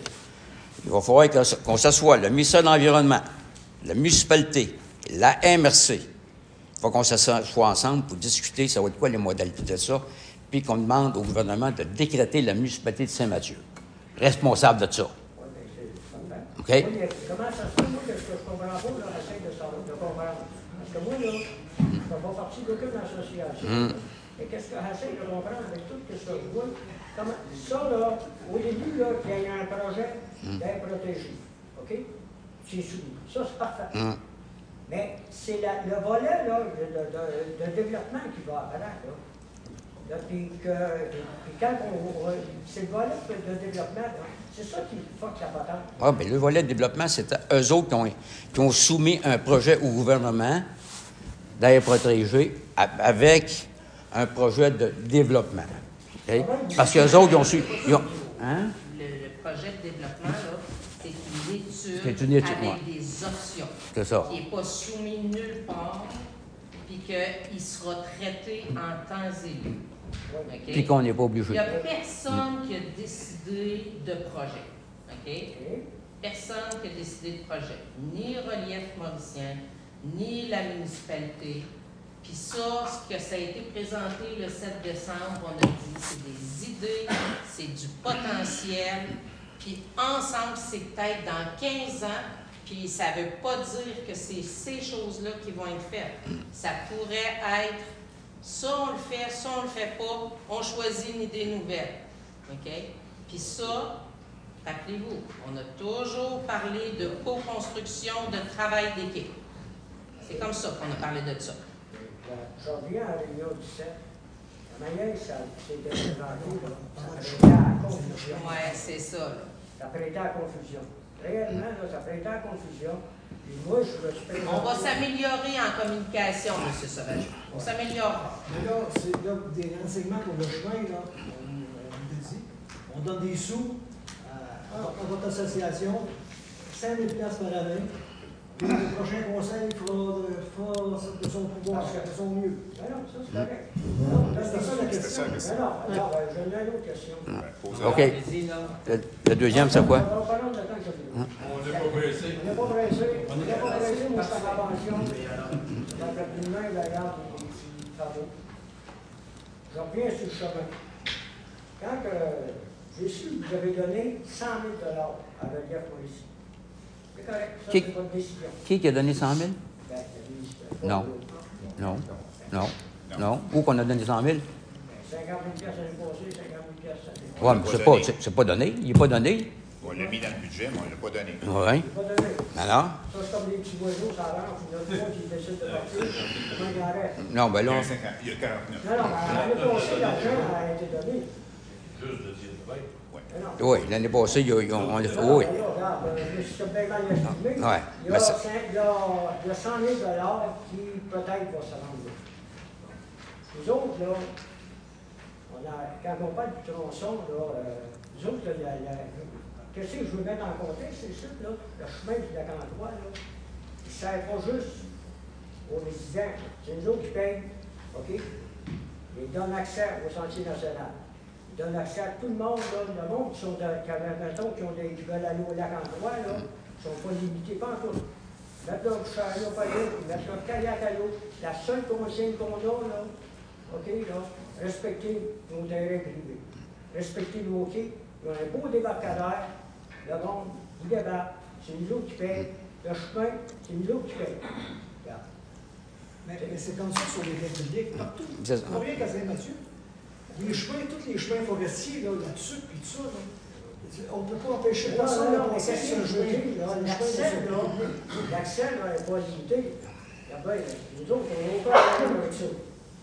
Il va falloir qu'on s'assoie, le ministère de l'Environnement, la municipalité, la MRC. Il faut qu'on s'assoie ensemble pour discuter, ça va être quoi les modalités de ça, puis qu'on demande au gouvernement de décréter la municipalité de Saint-Mathieu responsable de ça. OK? Comment ça se fait, moi, que je comprends pas, là, j'essaie de comprendre. Parce que moi, là, je ne fais pas partie d'aucune association. Et qu'est-ce que j'essaie de comprendre avec tout ce que je vois? Comment, ça, là, au début, là, il y a un projet d'air protégé. OK? C'est soumis. Ça, c'est parfait. Mais c'est le volet là, de développement qui va apparaître. Là. Puis quand c'est le volet de développement, là, c'est ça qui fuck la patente. Ah, bien, le volet de développement, c'est eux autres qui ont soumis un projet au gouvernement d'air protégé avec un projet de développement. Okay? Parce qu'eux autres, ils ont su... Hein? Le projet de développement, là, c'est une étude avec des options. C'est ça. Qui n'est pas soumis nulle part, puis qu'il sera traité en temps et lieu. Okay? Puis qu'on n'est pas obligé. Il n'y a personne qui a décidé de projet. OK? Personne qui a décidé de projet. Ni Relief Mauricien, ni la municipalité. Puis ça, ce que ça a été présenté le 7 décembre, on a dit c'est des idées, c'est du potentiel. Puis ensemble, c'est peut-être dans 15 ans, puis ça ne veut pas dire que c'est ces choses-là qui vont être faites. Ça pourrait être ça, on le fait, ça, on le fait pas, on choisit une idée nouvelle. OK? Puis ça, rappelez-vous, on a toujours parlé de co-construction, de travail d'équipe. C'est comme ça qu'on a parlé de ça. Je reviens à la réunion du 7. La manière que ça s'est présenté, ça prêtait à la confusion. Oui, c'est ça. Là. Ça prêtait à la confusion. Réellement, là, ça prêtait à la confusion. Et moi, je me suis présenté... On va s'améliorer en communication, M. Sauvage. On s'améliore. Mais là, c'est là, des renseignements pour le chemin, là, on l'a dit. On donne des sous à votre association, 5 000 $ par année. Puis le prochain conseil fera de son pouvoir, de son mieux. Ben non, ça, c'est correct. C'est ça la question. Ben non, je n'ai une autre question. OK. Le deuxième, c'est quoi? On parle de temps que ça fait. On n'est pas pressé. On n'est pas pressé. On n'est pas pressé, moi, je suis en pension. Dans le plus loin, d'ailleurs, des petits travaux. Je reviens sur le chemin. Quand j'ai su que vous avez donné 100 000 $ à Relief Mauricie, c'est correct, ça, c'est votre décision. Qui a donné 100 000? Ben, Non. Non. Non. Non. Où qu'on a donné 100 000? 50 000 l'année passée, 50 000 cette année. Oui, mais c'est pas donné. Il n'est pas donné. On l'a mis dans le budget, mais on ne l'a pas donné. Oui. C'est pas donné. Alors? Ça, c'est comme des petits oiseaux, ça avance. Il y en a trois qui décident de partir, comment il en reste. Non, ben là. Il y a 49. Non, mais l'année passée, l'argent a été donné. Juste de dire vrai. Oui, l'année passée, on l'a fait. Oui. Regarde, je me suis bien mal estimé. Ouais. Il y a 100 000 $ qui peut-être va se rendre. Nous autres, là, quand on parle du tronçon, là, nous autres, qu'est-ce que je veux mettre en contexte, c'est ça, là, le chemin du lac Antoine, là, il ne sert pas juste aux résidents. C'est nous autres qui payent, OK? Ils donnent accès au sentier national. Ils donnent accès à tout le monde, là, le monde qui veulent aller au lac Antoine, là, ils ne sont pas limités, pas en tout. Mettre leur chariot à l'eau, mettre leur kayak à l'eau. La seule consigne qu'on a, là, OK, là, respecter nos terrains privés, respecter nos quais. Il y a un beau débarcadère, le monde, il débarque, c'est nous autres qui payent. Le chemin, c'est nous autres qui payent. Regarde. Mais c'est comme ça sur les biens publics, partout. Pas rien qu'à Saint-Mathieu. Les chemins, tous les chemins forestiers, là, là-dessus, puis tout ça, là. On ne peut pas empêcher personne de passer sur un chemin. L'accès n'est pas limité. Nous autres, on n'a pas à avec ça.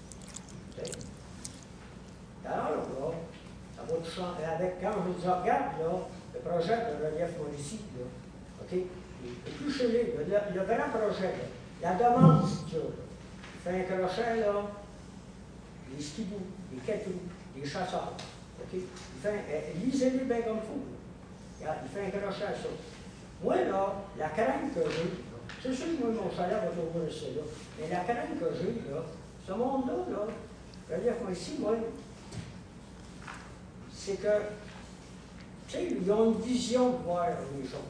Alors, là, ça va tout changer. Quand je vous regarde, là, le projet de Relief Mauricie, là, OK, il est plus chelé. Le grand projet, là, la demande, c'est ça. Il fait un crochet, là, les skidoo, les quêtes-roues, les chasseurs. OK? Lisez-les bien comme il faut. Regarde, il fait un crochet à ça. Moi, là, la crainte que j'ai, c'est sûr que moi, mon salaire va toujours rester là, mais la crainte que j'ai, là, ce monde-là, là, Relief Mauricie, moi, c'est que, tu sais, ils ont une vision de voir les choses.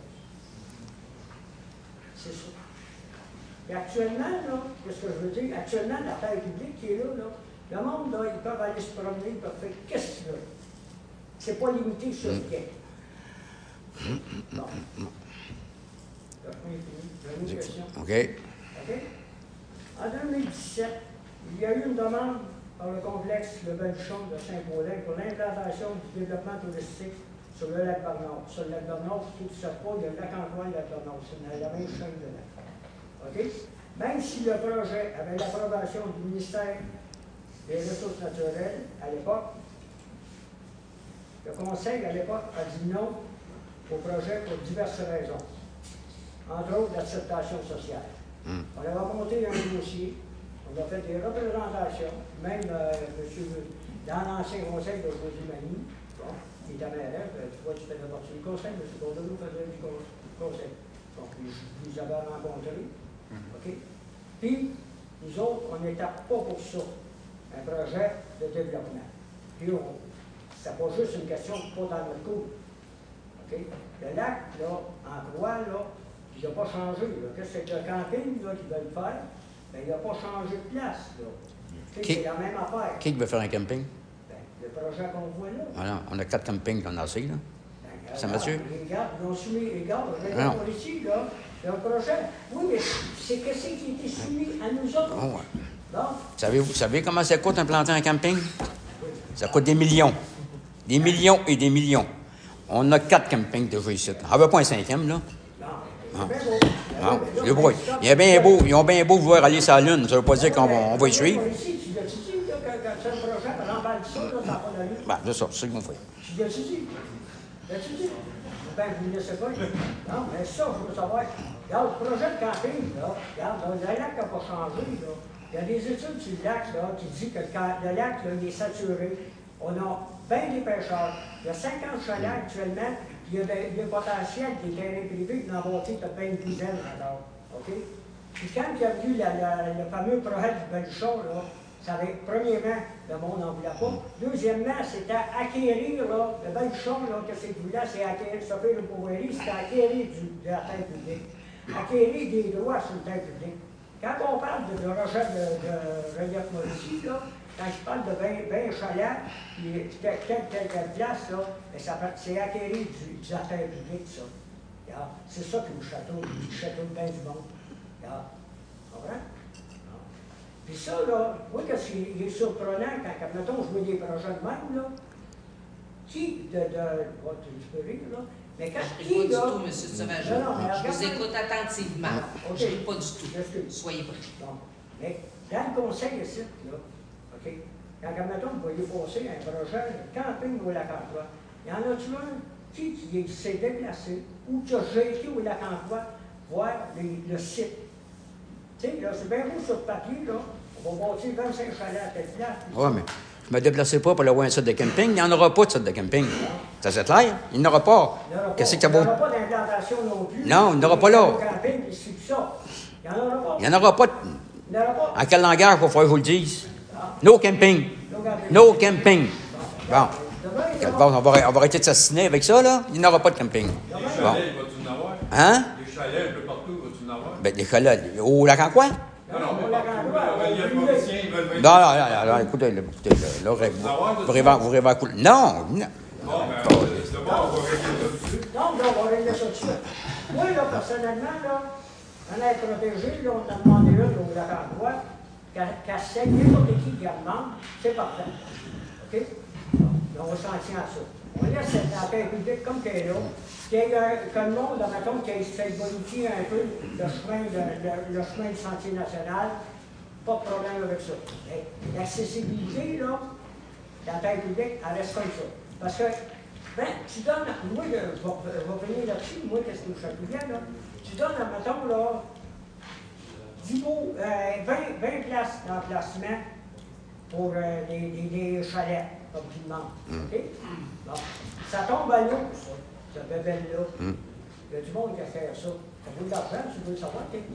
C'est ça. Et actuellement, là, qu'est-ce que je veux dire? Actuellement, la terre publique qui est là, le monde, là, ils peuvent aller se promener, ils peuvent faire qu'est-ce qu'ils veulent. C'est pas limité sur le quai. Bon. Le point est fini. J'ai une question. OK. OK? En 2017, il y a eu une demande par le complexe Le Belchon de Saint-Paulin pour l'implantation du développement touristique sur le lac Bernard. Sur le lac Bernard, si tu ne sais pas, il y a le lac Antoine et le lac Bernard. C'est la même chaîne de lac. OK? Même si le projet avait l'approbation du ministère des Ressources naturelles à l'époque, le Conseil à l'époque a dit non au projet pour diverses raisons. Entre autres, l'acceptation sociale. On avait monté un dossier, on a fait des représentations, même dans l'ancien conseil de José Mani, bon, qui était maire, tu vois, tu faisais partie du conseil, M. Bordelot faisait du conseil. Donc, je les avais rencontrés. OK? Puis, nous autres, on n'était pas pour ça, un projet de développement. Puis, c'est pas juste une question de pas dans notre cours. OK? Le lac, là, en croix, là, il n'a pas changé. Qu'est-ce que le camping là, qu'ils veulent faire? Ben, il n'a pas changé de place. Là. C'est la même affaire. Qui veut faire un camping? Ben, le projet qu'on voit là. Voilà, on a 4 campings qu'on a assez, là. Saint-Mathieu? Regarde, ils ont soumis, regarde ici, là, le projet. Oui, mais c'est qu'est-ce qui a été soumis à nous autres. Oh, ouais. Bon. Vous savez comment ça coûte implanter un camping? Ça coûte des millions. Des millions et des millions. On a 4 campings déjà ici. On n'en veut pas un 5e, là. Non. Non, c'est beau. Ils ont bien beau vouloir aller sur la Lune. Ça ne veut pas dire qu'on va y suivre. Ben, c'est ça, c'est ce qu'ils vont faire. Tu l'as-tu dit? L'as-tu dit? Ben, vous ne laissez pas. Non, mais ça, je veux savoir. Regarde, le projet de camping, là, regarde, le lac n'a pas changé, là. Il y a des études sur le lac, là, qui disent que le lac, là, il est saturé. On a bien des pêcheurs. Il y a 50 chalets actuellement, puis il y a des potentiels des terrains privés qui n'en vont être bien une douzaine, alors. OK? Puis quand il y a eu le fameux projet du Belchon, là, ça avait, premièrement, le monde n'en voulait pas. Deuxièmement, c'était acquérir, là, le Belchon, là, qu'est-ce qu'il voulait, c'est acquérir, ça fait le Pauverie, c'était acquérir de la terre publique. Acquérir des droits sur la terre publique. Quand on parle de rejet de relief Mauricie, là, quand je parle de 20 chalets, puis quelques places, là, c'est acquérir de la terre publique, ça. C'est ça que le château de bain du monde. Comprends? Puis ça, là, moi, qu'est-ce qui est surprenant quand, mettons, je vois des projets de même, là, qui, tu peux rire, là, mais quand je ne ris pas du tout, M. Sauvageau. Je vous écoute attentivement. Je ne ris pas du tout. Soyez prêts. Bon. Mais dans le conseil ici, là, OK, quand, mettons, vous voyez passer un projet de camping au Lac-Antoine, il y en a-tu un qui s'est déplacé ou qui a jeté au Lac-Antoine voir le site? Tu sais, là, c'est bien beau sur le papier, là. On va bâtir 25 chalets à telle place. Oui, mais je ne me déplacerai pas pour aller voir un site de camping. Il n'y en aura pas de site de camping. Ça, c'est clair? Il n'y en aura pas. Qu'est-ce que ça vaut? Il n'y aura pas d'implantation non plus. Non, il n'y en aura pas là. Camping, c'est ça. Il n'y en aura pas. Il n'y en aura pas. Il n'y en aura pas. En quel langage il va falloir que je vous le dise? No camping. No camping. Bon. On va arrêter de s'assassiner avec ça, là. Il n'y aura pas de camping. Les chalets, vas-tu en avoir? Hein? Les chalets, un peu partout, vas-tu en avoir? Ben, les chalets. Au lac en quoi? Non, mais pas non, écoutez, là, vous rêvez à couler. Non! Bon, ben, d'abord, on va régler ça tout de suite. Non, on va régler ça tout de suite. Moi, là, personnellement, là, en être protégé, là, on a demandé une au Lac-Antoine, qu'à saigne n'importe qui la demande, c'est parfait. OK? On va s'en tenir à ça. On laisse la terre publique comme qu'elle est là. Qu'il y ait que le monde, mettons, qui se fait bonifier un peu le chemin du Sentier national, pas de problème avec ça. L'accessibilité, là, la terre publique, elle reste comme ça. Parce que, ben, tu donnes, moi, je vais venir là-dessus, moi, qu'est-ce que je fais plus bien, là? Tu donnes, mettons, là, 20 places d'emplacement pour des chalets, comme tu demandes. OK? Bon. Ça tombe à l'eau, ça. Ce bébé-là. Il y a du monde qui a fait ça. Ça vaut de l'argent, tu veux le savoir, t'es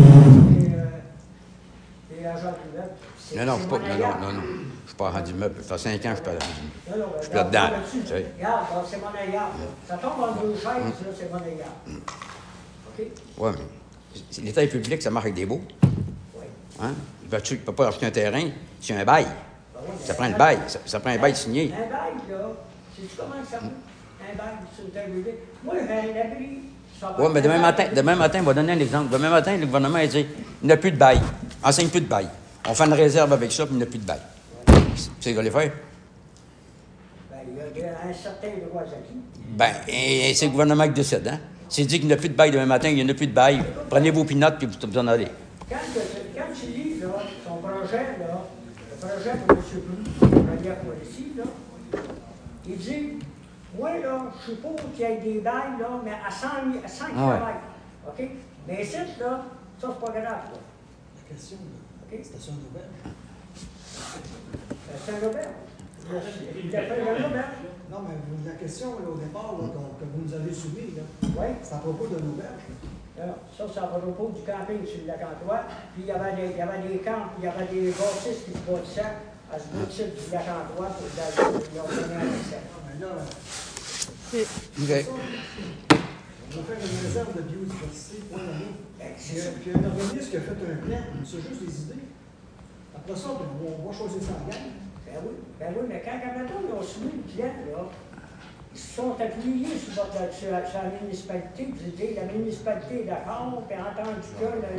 agent d'immeuble. Non, je ne suis pas rendu meuble. Ça fait 5 ans que je suis pas rendu meuble. Je suis pas dedans. Regarde, c'est monnayable. Ça tombe en 2 chaises, là, c'est monnayable. OK? Oui, mais l'État est public, ça marche avec des baux. Oui. Hein? Il ne peut pas acheter un terrain s'il y a un bail. Ça prend le bail. Ça prend un bail signé. Un bail, là, sais-tu comment ça va? Un bail sur le terrain public. Moi, un abri. Oui, mais demain matin, on va donner un exemple. Demain matin, le gouvernement a dit il n'y a plus de bail. Enseigne plus de bail. On fait une réserve avec ça, puis il n'y a plus de bail. C'est ce qu'il va faire. Ben, il y a un certain droit acquis. Ben, c'est le gouvernement qui décide, hein? S'il dit qu'il n'y a plus de bail demain matin, il n'y en a plus de bail, prenez vos pinottes, puis vous en allez. Quand tu lis, là, son projet, là, le projet de M. Blou, le ici, là, il dit, moi, là, je suis pour qu'il y ait des bails, là, mais à 100 km. OK? Mais ici, là, ça, c'est pas grave, là. La question, OK? station d'auberge. C'est un auberge. Il a fait un auberge. Non, mais la question, là, au départ, là, que vous nous avez soumise, c'est à propos de l'auberge. Ça, c'est à propos du camping sur le Lac-Antoine. Puis il y avait des camps, il y avait des bâtisses qui se bâtissaient à ce bout du Lac-Antoine pour ils ont donné un accès. Non, mais là, OK. je vais faire une réserve de biodiversité pour l'année. Il y a un organisme qui a fait un plan, c'est juste des idées. Après ça, on va choisir ça en gamme. Ben oui, mais quand ils ont soumis le plan, là, ils se sont appuyés sur la municipalité, puis ils disent la municipalité est d'accord, puis entendu que...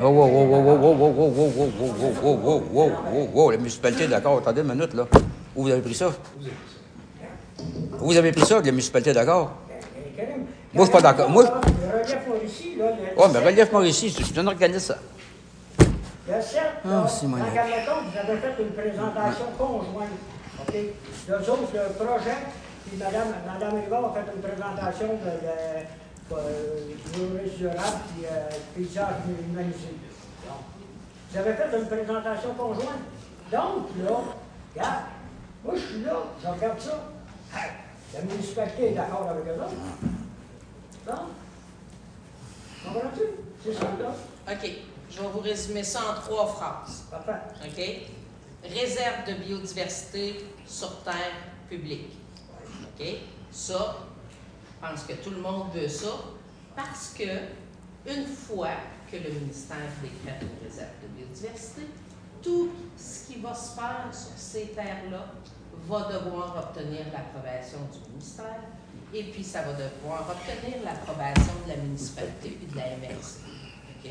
Wow, la municipalité est d'accord. Attendez une minute, là. Où vous avez pris ça? Où vous avez pris ça, que la municipalité est d'accord? Moi, je suis pas d'accord. Moi, le Relief Mauricie, là... Oui, mais Relief Mauricie, c'est un organisme. Le 7, Ah, c'est mon dans Carleton, vous avez fait une présentation conjointe. OK? Deux autres, le projet, puis Mme Rivard a fait une présentation de tourisme durable puis paysage humanisé. Donc, vous avez fait une présentation conjointe. Donc, là, regarde, moi, je suis là, je regarde ça. Hey, la municipalité est d'accord avec eux autres. Donc, comprends-tu? C'est ça, là. OK. Je vais vous résumer ça en 3 phrases. Parfait. OK? Réserve de biodiversité sur terre publique. OK? Ça, je pense que tout le monde veut ça parce que une fois que le ministère décrète une réserve de biodiversité, tout ce qui va se faire sur ces terres-là va devoir obtenir l'approbation du ministère et puis ça va devoir obtenir l'approbation de la municipalité puis de la MRC. OK?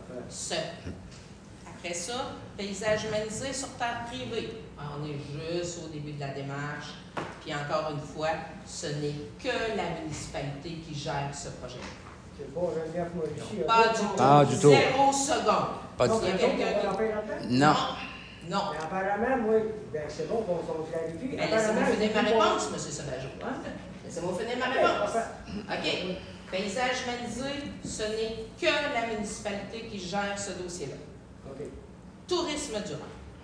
Après ça, paysage humanisé sur terre privée. On est juste au début de la démarche. Puis encore une fois, ce n'est que la municipalité qui gère ce projet. C'est pas Relief Mauricie. Pas du tout. Pas du tout. 0 secondes. Pas du Il y a quelqu'un qui... Non. Non. Mais apparemment, oui, ben c'est bon qu'on clarifie. Ben, laissez-moi finir ma réponse, M. Sauvageau. Laissez-moi finir ma réponse. OK. Paysage humanisé, ce n'est que la municipalité qui gère ce dossier-là. OK. Tourisme durable.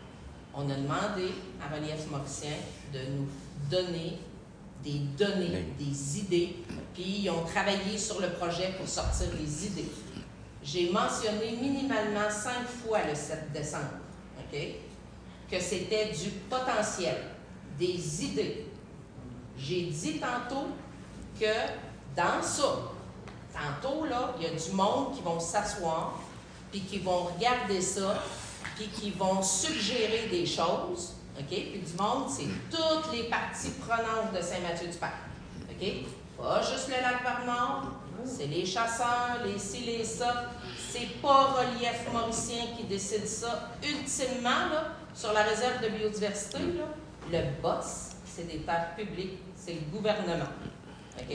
On a demandé à Relief Mauricien de nous donner des données, des idées, puis ils ont travaillé sur le projet pour sortir les idées. J'ai mentionné minimalement 5 fois le 7 décembre, OK, que c'était du potentiel, des idées. J'ai dit tantôt que dans ça, tantôt, là, il y a du monde qui vont s'asseoir, puis qui vont regarder ça, puis qui vont suggérer des choses, OK? Puis du monde, c'est toutes les parties prenantes de Saint-Mathieu-du-Parc, OK? Pas juste le Lac-Barnard, c'est les chasseurs, les ci, les ça. C'est pas Relief Mauricien qui décide ça. Ultimement, là, sur la réserve de biodiversité, là, le boss, c'est des terres publiques, c'est le gouvernement, OK?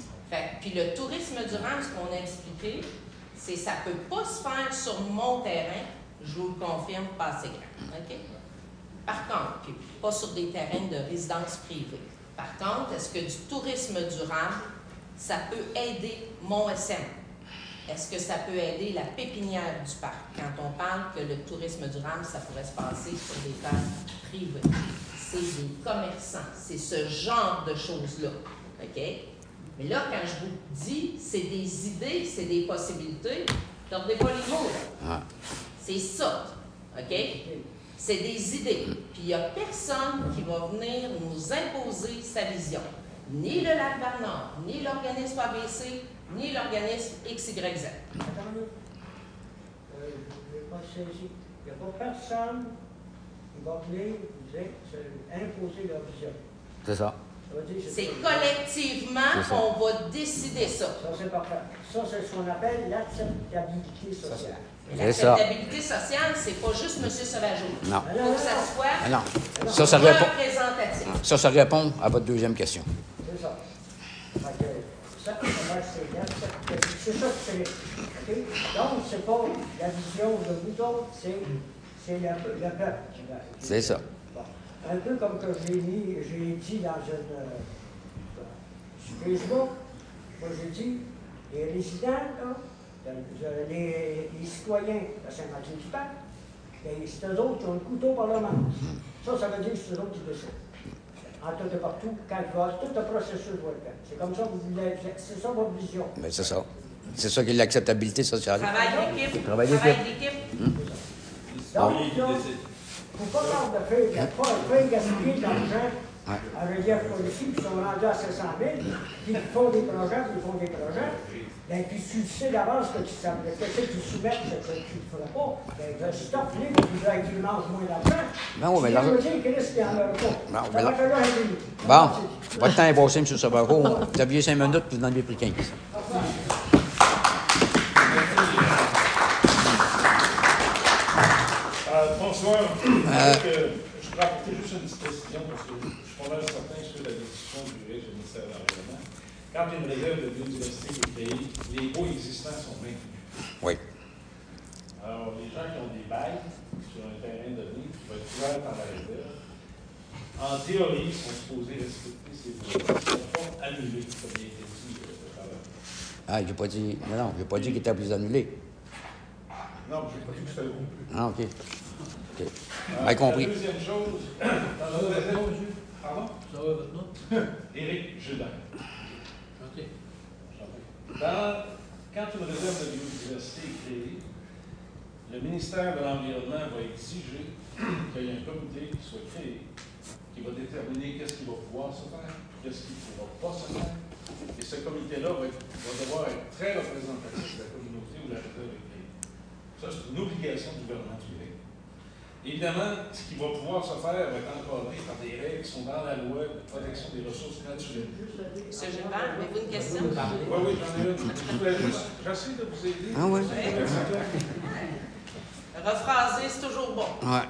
Puis le tourisme durable, ce qu'on a expliqué, c'est que ça ne peut pas se faire sur mon terrain, je vous le confirme, pas assez grand. OK? Par contre, puis pas sur des terrains de résidence privée. Par contre, est-ce que du tourisme durable, ça peut aider mon SM? Est-ce que ça peut aider la pépinière du parc? Quand on parle que le tourisme durable, ça pourrait se passer sur des terres privées. C'est des commerçants, c'est ce genre de choses-là. OK? Mais là, quand je vous dis, c'est des idées, c'est des possibilités, ne tordez pas les mots. Ah. C'est ça. OK? C'est des idées. Puis il n'y a personne qui va venir nous imposer sa vision. Ni le Lac-Barnard, ni l'organisme ABC, ni l'organisme XYZ. Attendez. Je n'ai pas saisi. Il n'y a pas personne qui va venir vous imposer leur vision. C'est ça. C'est collectivement qu'on va décider ça. Ça, c'est parfait. Ça, c'est ce qu'on appelle l'acceptabilité sociale. L'acceptabilité sociale, c'est pas juste M. Sauvageau. Non. Il faut que ça soit représentatif. Ça répond à votre deuxième question. C'est ça. Ça, c'est ça que c'est. Okay? Donc, c'est pas la vision de vous autres, c'est le peuple. C'est ça. Bon. Un peu comme que j'ai dit dans sur Facebook, moi j'ai dit, les résidents, là, les citoyens de Saint-Mathieu-du-Parc, c'est eux autres qui ont le couteau par la main. Ça veut dire que c'est eux autres qui décident. En tout et partout, quand il va, tout le processus va le faire. C'est comme ça que vous voulez, c'est ça votre vision. Bien, c'est ça. C'est ça qui est l'acceptabilité sociale. Travail d'équipe. Travail d'équipe. Donc, il ne faut pas faire de faire gaspiller de l'argent en relief policier, qui sont rendus à 700 000, puis ils font des projets, bien, puis tu sais d'avance que tu soumettes, que tu ne feras pas, bien, stop-les, puis qu'ils mangent moins d'argent. Ben oui, mais l'argent... l'argent... Christ, il n'y en a pas. Bon, votre temps est passé, M. Sabaro. Vous aviez 5 minutes, puis vous en avez pris 15. Bonsoir. Je vais apporter juste une petite question parce que je suis pas mal certain sur la discussion du ministère de l'Environnement. Quand une réserve de biodiversité est créée, les baux existants sont maintenus. Oui. Alors, les gens qui ont des bails sur un terrain donné qui va être couvert par la réserve, en théorie, ils sont supposés respecter ces baux. Ils ne sont pas annulés, comme il a été dit tout à l'heure. Ah, j'ai pas dit... Non, j'ai pas dit qu'il était plus annulé. Non, je n'ai pas dit que c'était le plus. Ah, OK. Mal compris. La deuxième chose, dans la réserve... Pardon? Ça va, votre nom? Éric Judin. OK. Quand une réserve de biodiversité est créée, le ministère de l'Environnement va exiger qu'il y ait un comité qui soit créé, qui va déterminer qu'est-ce qui va pouvoir se faire, qu'est-ce qui ne pourra pas se faire. Et ce comité-là va devoir être très représentatif de la communauté où la réserve est créée. Ça, c'est une obligation du gouvernement du Québec. Évidemment, ce qui va pouvoir se faire va être encadré par des règles qui sont dans la loi de protection des ressources naturelles. M. Gilbert, avez-vous une question? Oui, j'en ai une. J'essaie de vous aider. Ah oui? Rephraser, c'est toujours bon. Ouais.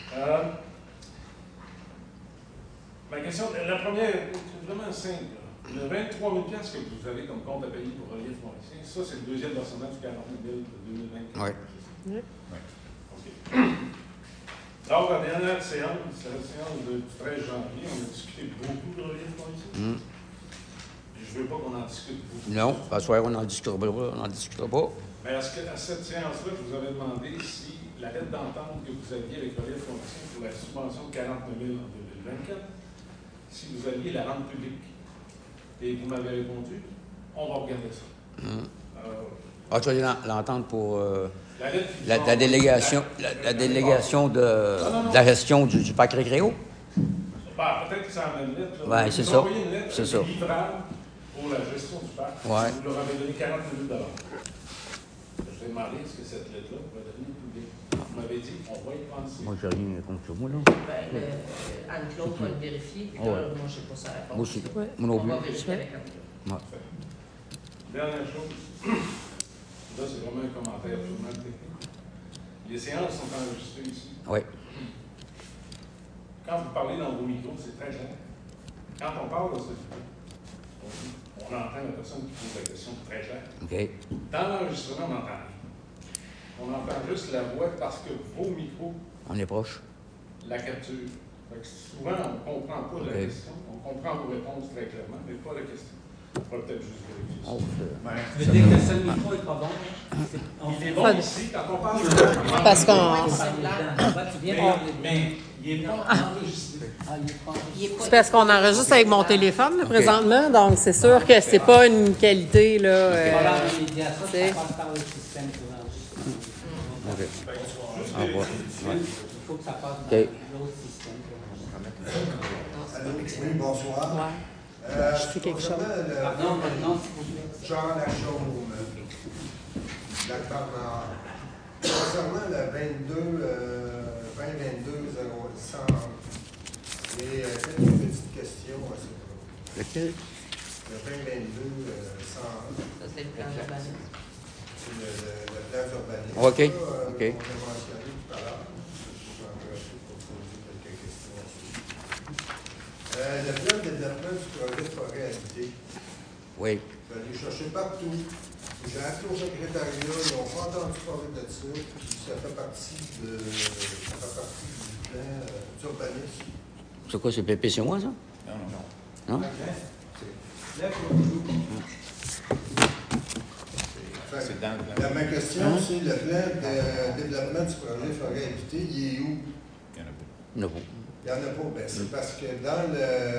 Ma question, la première, est vraiment simple. Le 23 000 que vous avez comme compte à payer pour relief mauricien, ça, c'est le deuxième versement du 40 000 de 2024. Oui. OK. Lors de la dernière séance, c'est la séance du 13 janvier, on a discuté beaucoup de relief mauricien. Je ne veux pas qu'on en discute beaucoup. Non, parce qu'on n'en discutera pas. Mais à cette séance-là, je vous avais demandé si la lettre d'entente que vous aviez avec relief mauricien pour la subvention de 40 000 en 2024, si vous alliez la rendre publique. Et vous m'avez répondu, on va regarder ça. Ah, tu as l'entente pour la délégation, la délégation de la gestion du parc récréo? Peut-être que c'est la même lettre. Oui, c'est ça. Vous envoyez une lettre livrable pour la gestion du parc. Ouais. Vous leur avez donné 40 000 $. Je vais demander est-ce que cette lettre-là va devenir publique. Vous m'avez dit, on va y penser. Moi, j'ai rien contre ça, moi, là. Anne-Claude va le vérifier. Moi, je ne sais pas sa réponse. Moi aussi. Ouais. Moi non plus. On va vérifier avec Anne-Claude. Ouais. Dernière chose. Là, c'est vraiment un commentaire absolument technique. Les séances sont enregistrées ici. Oui. Quand vous parlez dans vos micros, c'est très clair. Quand on parle de ce on entend la personne qui pose la question très clair. OK. Dans l'enregistrement, on n'entend rien. On entend juste la voix parce que vos micros... On est proche. La capture. Souvent, on ne comprend pas la question. On comprend vos réponses très clairement, mais pas la question. On pourrait peut-être juste vérifier ça. Tu veux dire que le seul micro est pas bon? Il est bon ici, quand on parle de... Parce qu'on... Mais il n'est pas enregistré. C'est parce qu'on enregistre avec mon téléphone là, présentement, donc c'est sûr que c'est pas une qualité là. Ça passe par le système pour l'enregistrement. Il faut que ça passe dans l'autre système. Oui, bonsoir. Ouais. Je fais quelque chose. Pardon, s'il vous plaît. Jean Lachaume, Lac-Bernard. Concernant le 2022-0100, j'ai quelques petites questions à ce propos. Lequel? Le 2022-100. Ça, c'est le plan d'urbanisme. C'est le plan d'urbanisme. OK. OK. On a mentionné tout à l'heure. Je vais en profiter pour poser quelques questions là-dessus. Le plan de développement du projet forêt habité. Oui. Je vais aller chercher partout. J'ai appelé au secrétariat, ils n'ont pas entendu parler de ça, puis ça fait partie du plan d'urbanisme. C'est quoi, c'est PPC-moi, ça? Non? Ma question, c'est le plan de développement du projet forêt habité, il est où? Il n'y en a pas. Il n'y en a pas. Ben, c'est parce que dans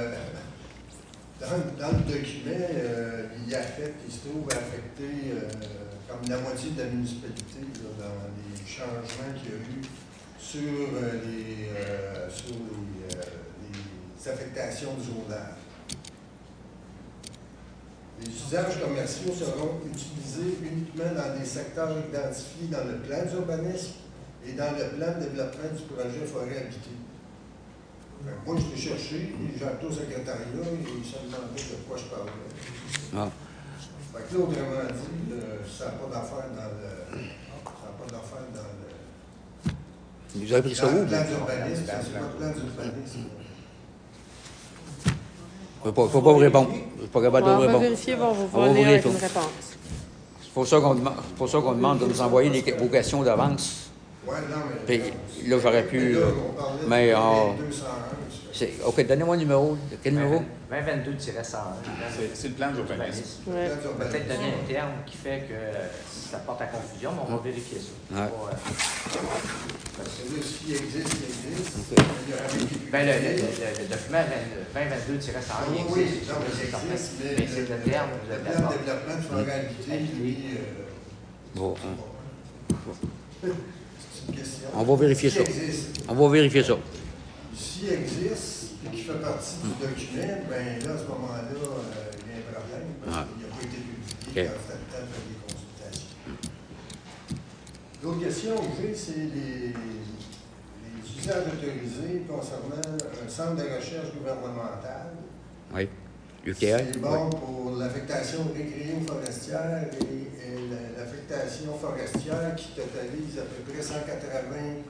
le document, il affecte, il se trouve affecté comme la moitié de la municipalité là, dans les changements qu'il y a eu sur les affectations du zonage. Les usages commerciaux seront utilisés uniquement dans des secteurs identifiés dans le plan d'urbanisme et dans le plan de développement du projet forêt habitée. Moi, je l'ai cherché, j'ai appelé au secrétariat et il se demandait de quoi je parlais. Ah. Fait que là, autrement dit, ça n'a pas d'affaire dans le. Ça n'a pas d'affaire dans le. Vous avez pris ça où? Le plan d'urbanisme, c'est pas le plan d'urbanisme. Je ne peux pas vous répondre. Je ne suis pas capable de vous On va répondre. vérifier, on va vous On va revenir avec vérifier. une réponse. C'est pour ça qu'on demande de nous envoyer vos questions d'avance. Oui, non, mais. Puis là, j'aurais pu. Mais. OK, donnez-moi le numéro. Quel numéro? 2022-101. C'est le plan d'urbanisme. Ouais. Peut-être donner un terme qui fait que ça porte à confusion, mais on va vérifier ça. Ouais. Parce que là, s'il existe, il existe. OK. Ben, le document 2022-101, il existe. Non, mais il existe, mais c'est le terme. Le plan de développement de forêt habitée, lui. Bon. C'est une question. On va vérifier ça. On va vérifier ça. S'il existe et qu'il fait partie du document, bien là, à ce moment-là, il y a un problème parce qu'il n'a pas été publié quand c'était le temps de faire des consultations. L'autre question que j'ai, c'est les usages autorisés concernant un centre de recherche gouvernemental. Oui. UTL. C'est bon pour l'affectation récréo-forestière et l'affectation forestière qui totalise à peu près 180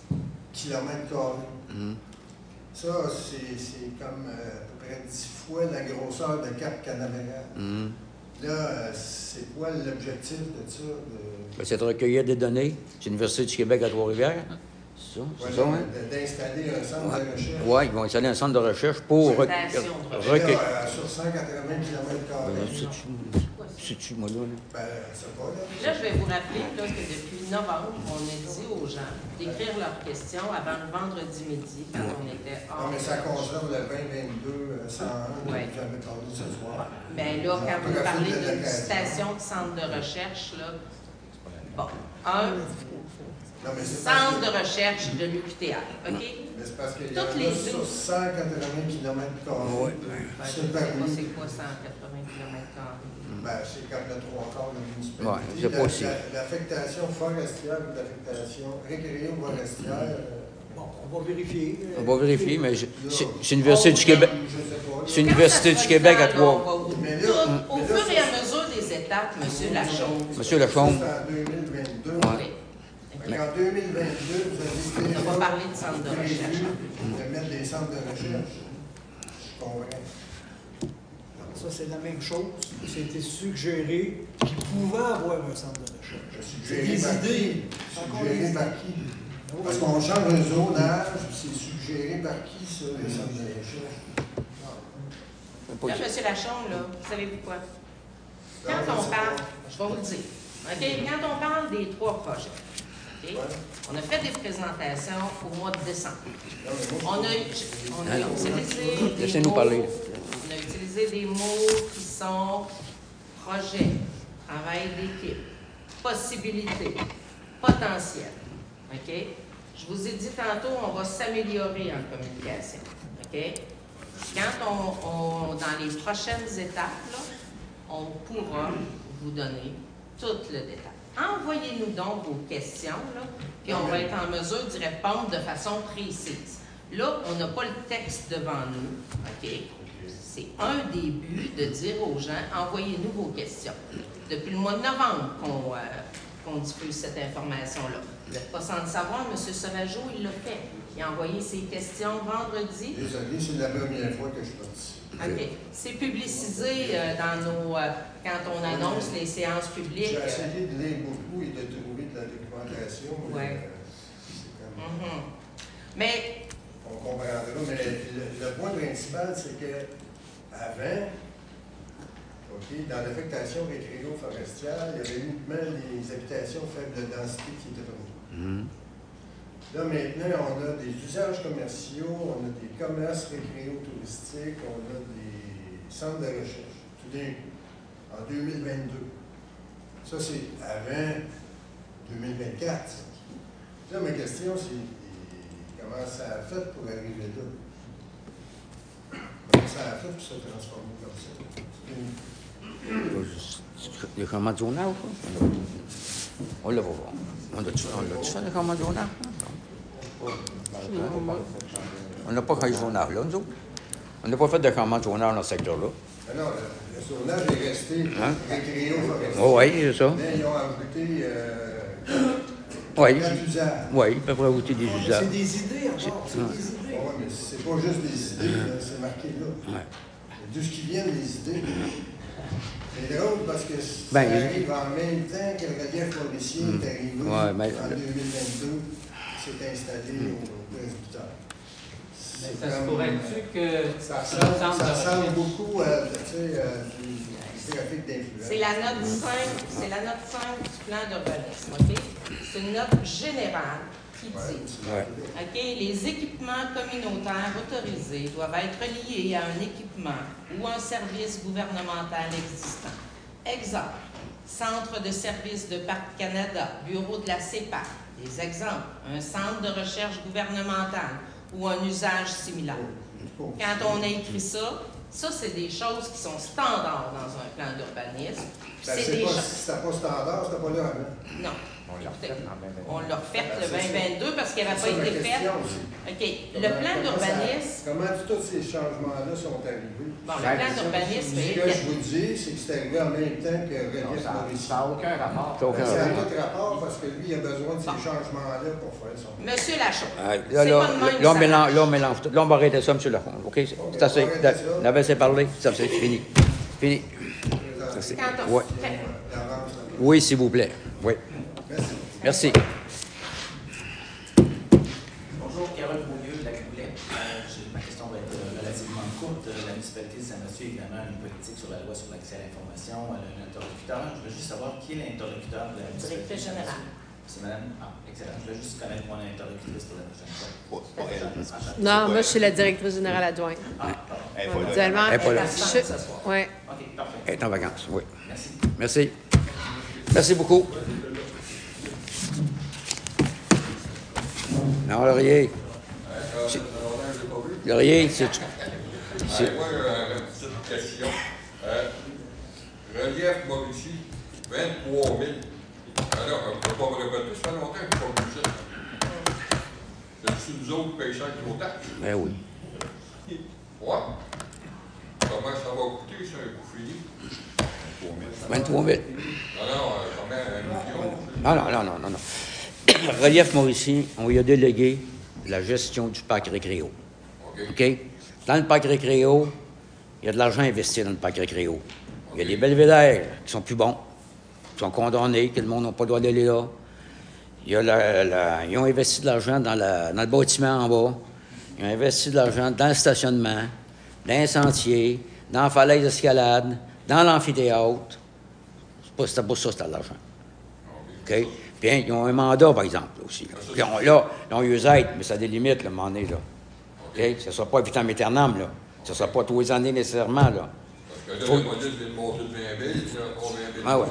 km². Ça, c'est comme à peu près 10 fois la grosseur de Cap Canaveral. Là, c'est quoi l'objectif de ça? C'est de recueillir des données. C'est l'Université du Québec à Trois-Rivières. C'est ça? C'est ça, hein? D'installer un centre de recherche. Oui, ils vont installer un centre de recherche pour recueillir. Sur 180 km². C'est-tu, moi, là? Ben, c'est pas là. Là, je vais vous rappeler là, que depuis novembre, on a dit aux gens d'écrire leurs questions avant le vendredi midi, quand on était hors. Non, mais ça concerne le 2022-101, Ouais. j'avais parlé ce soir. Bien là, quand vous parlez d'une station de centre de recherche, là, bon, centre de recherche de l'UQTR, OK? Mais c'est parce qu'il y Toutes en les a sur 180 km². C'est quoi 180 km²? Ben, c'est comme le 3/4 de la municipalité. Ouais, c'est pas aussi. L'affectation forestière ou l'affectation récréo-forestière. Bon, on va vérifier. On va vérifier, mais c'est l'Université du Québec. C'est l'Université du Québec à Trois. Au fur et à mesure des étapes, M. Lachaume. Monsieur Lachaume. En 2022. Ouais. En 2022, vous avez On n'a pas parlé de centre de recherche. de mettre des centres de recherche. Je comprends. Ça, c'est la même chose. C'était suggéré qu'il pouvait avoir un centre de recherche. C'est des idées. Suggéré par qui? Parce qu'on change un zonage, c'est suggéré par qui, ça, les centres de recherche? Là, M. Lachaume, là, vous savez quoi? Quand on parle, je vais vous le dire, OK? Quand on parle des 3 projets, OK? On a fait des présentations au mois de décembre. On a utilisé des Laissez-nous mots, parler. on a utilisé des mots qui sont projet, travail d'équipe, possibilité, potentiel. OK? Je vous ai dit tantôt, on va s'améliorer en communication. OK? Quand dans les prochaines étapes, là, on pourra vous donner tout le détail. Envoyez-nous donc vos questions, là, puis on va être en mesure d'y répondre de façon précise. Là, on n'a pas le texte devant nous, OK? C'est un début de dire aux gens, envoyez-nous vos questions. Depuis le mois de novembre qu'on diffuse cette information-là. Vous n'êtes pas sans le savoir, M. Sauvageau, il l'a fait. Il a envoyé ses questions vendredi. Désolé, c'est la première fois que je participe. OK. C'est publicisé dans nos... quand on annonce les séances publiques. J'ai essayé de lire beaucoup et de trouver de la documentation. Oui. C'est comme... Mais... On comprendra, mais le point principal, c'est que avant, OK, dans l'affectation récréo-forestière, il y avait uniquement les habitations faible densité qui étaient permis. Là, maintenant, on a des usages commerciaux, on a des commerces récréo-touristiques, on a des centres de recherche, tout d'un coup, en 2022. Ça, c'est avant 2024. Là, ma question, c'est comment ça a fait pour arriver là? ça a fait pour se transformer comme ça. Les changements de zonage, quoi. On l'a pas. On l'a-tu fait, les changements de zonage? On n'a pas changé de zonage, là, nous autres. On n'a pas fait de changement de zonage dans ce secteur-là. Non, le zonage est resté récréo-forestier. Oui, c'est ça. Mais ils ont ajouté Oui, d'usage. oui, ils peuvent rajouter des usages. C'est des idées encore, c'est des idées. Oui, mais c'est pas juste des idées, là, c'est marqué là. Ouais. D'où ce qui vient des idées. C'est drôle parce que ça Ben, arrive en même temps que le relief forestier est arrivé Ouais, mais- en 2022, s'est installé au presbytère. Mais ça se pourrait-tu que Ça l'ensemble de ressemble recherche- beaucoup à du trafic d'influence. C'est la note 5 du plan d'urbanisme, OK? C'est une note générale qui dit, Ouais. OK, les équipements communautaires autorisés doivent être liés à un équipement ou un service gouvernemental existant. Exemple, Centre de services de Parc Canada, Bureau de la CEPAC. Des exemples, un centre de recherche gouvernementale ou un usage similaire. Quand on a écrit ça, c'est des choses qui sont standards dans un plan d'urbanisme. C'est des choses. Si c'était pas standard, c'était pas là avant. Non. On l'a refait en même temps. On l'a refait le 2022 parce qu'il n'avait pas été fait. OK. Le plan d'urbanisme. Comment tous ces changements-là sont arrivés? Bon, le plan d'urbanisme. Ce que je vous dis, c'est que c'est arrivé en même temps que Non, Relief ça Mauricie. n'a aucun rapport. Ça n'a aucun Ça a rapport. tout rapport parce que lui, il a besoin de ces changements-là pour faire son. Monsieur Lachaud. Là, C'est pas de même que ça marche. on mélange tout. Là, on va arrêter ça, M. Lacombe. OK? C'est assez. on va arrêter ça. On avait assez parlé. Ça, c'est fini. Fini. Merci. Quand on Ouais. fait- Oui, s'il vous plaît. Oui. Merci. Bonjour, Carole Beaulieu de la Goulet. Ma question va être relativement courte. La municipalité de Saint-Mathieu a également une politique sur la loi sur l'accès à l'information. Elle a un interlocuteur. Je veux juste savoir qui est l'interlocuteur de la municipalité. Directrice générale. C'est madame. Ah, excellent. Je veux juste connaître mon interlocutrice pour la prochaine fois. Non, moi, je suis la directrice générale adjointe. Habituellement, Elle est pas là. Oui. OK, parfait. Elle est en vacances, oui. Merci. Merci. Merci beaucoup. Non, Laurier. Laurier, c'est... Moi, une petite question. Relief Mauricie, 23 000. Alors, on ne peut pas me répéter, ça fait longtemps que je n'ai pas vu ça. C'est nous autres pêcheurs qui nous taxent. Ben oui. Ouais. Comment ça va coûter, ça, un coup fini? 23 000. Non, ça met 1 million. Non. Relief Mauricie, on lui a délégué la gestion du parc récréo. OK? Dans le parc récréo, il y a de l'argent investi dans le parc récréo. Il y a des belvédères qui sont plus bons, qui sont condamnés, que le monde n'a pas le droit d'aller là. Il y a ils ont investi de l'argent dans le bâtiment en bas. Ils ont investi de l'argent dans le stationnement, dans les sentiers, dans la falaise d'escalade, dans l'amphithéâtre. C'était pas ça, c'était de l'argent. OK? Puis ils ont un mandat, par exemple, aussi. Puis là, on les aide, mais ça a des limites, le moment donné, là. OK? Ça ne sera pas vitam aeternam, là. Ça ne sera pas tous les années nécessairement, là. Parce que là, la police vient de monter de 20 000, puis là, on 20 000. Ah ouais,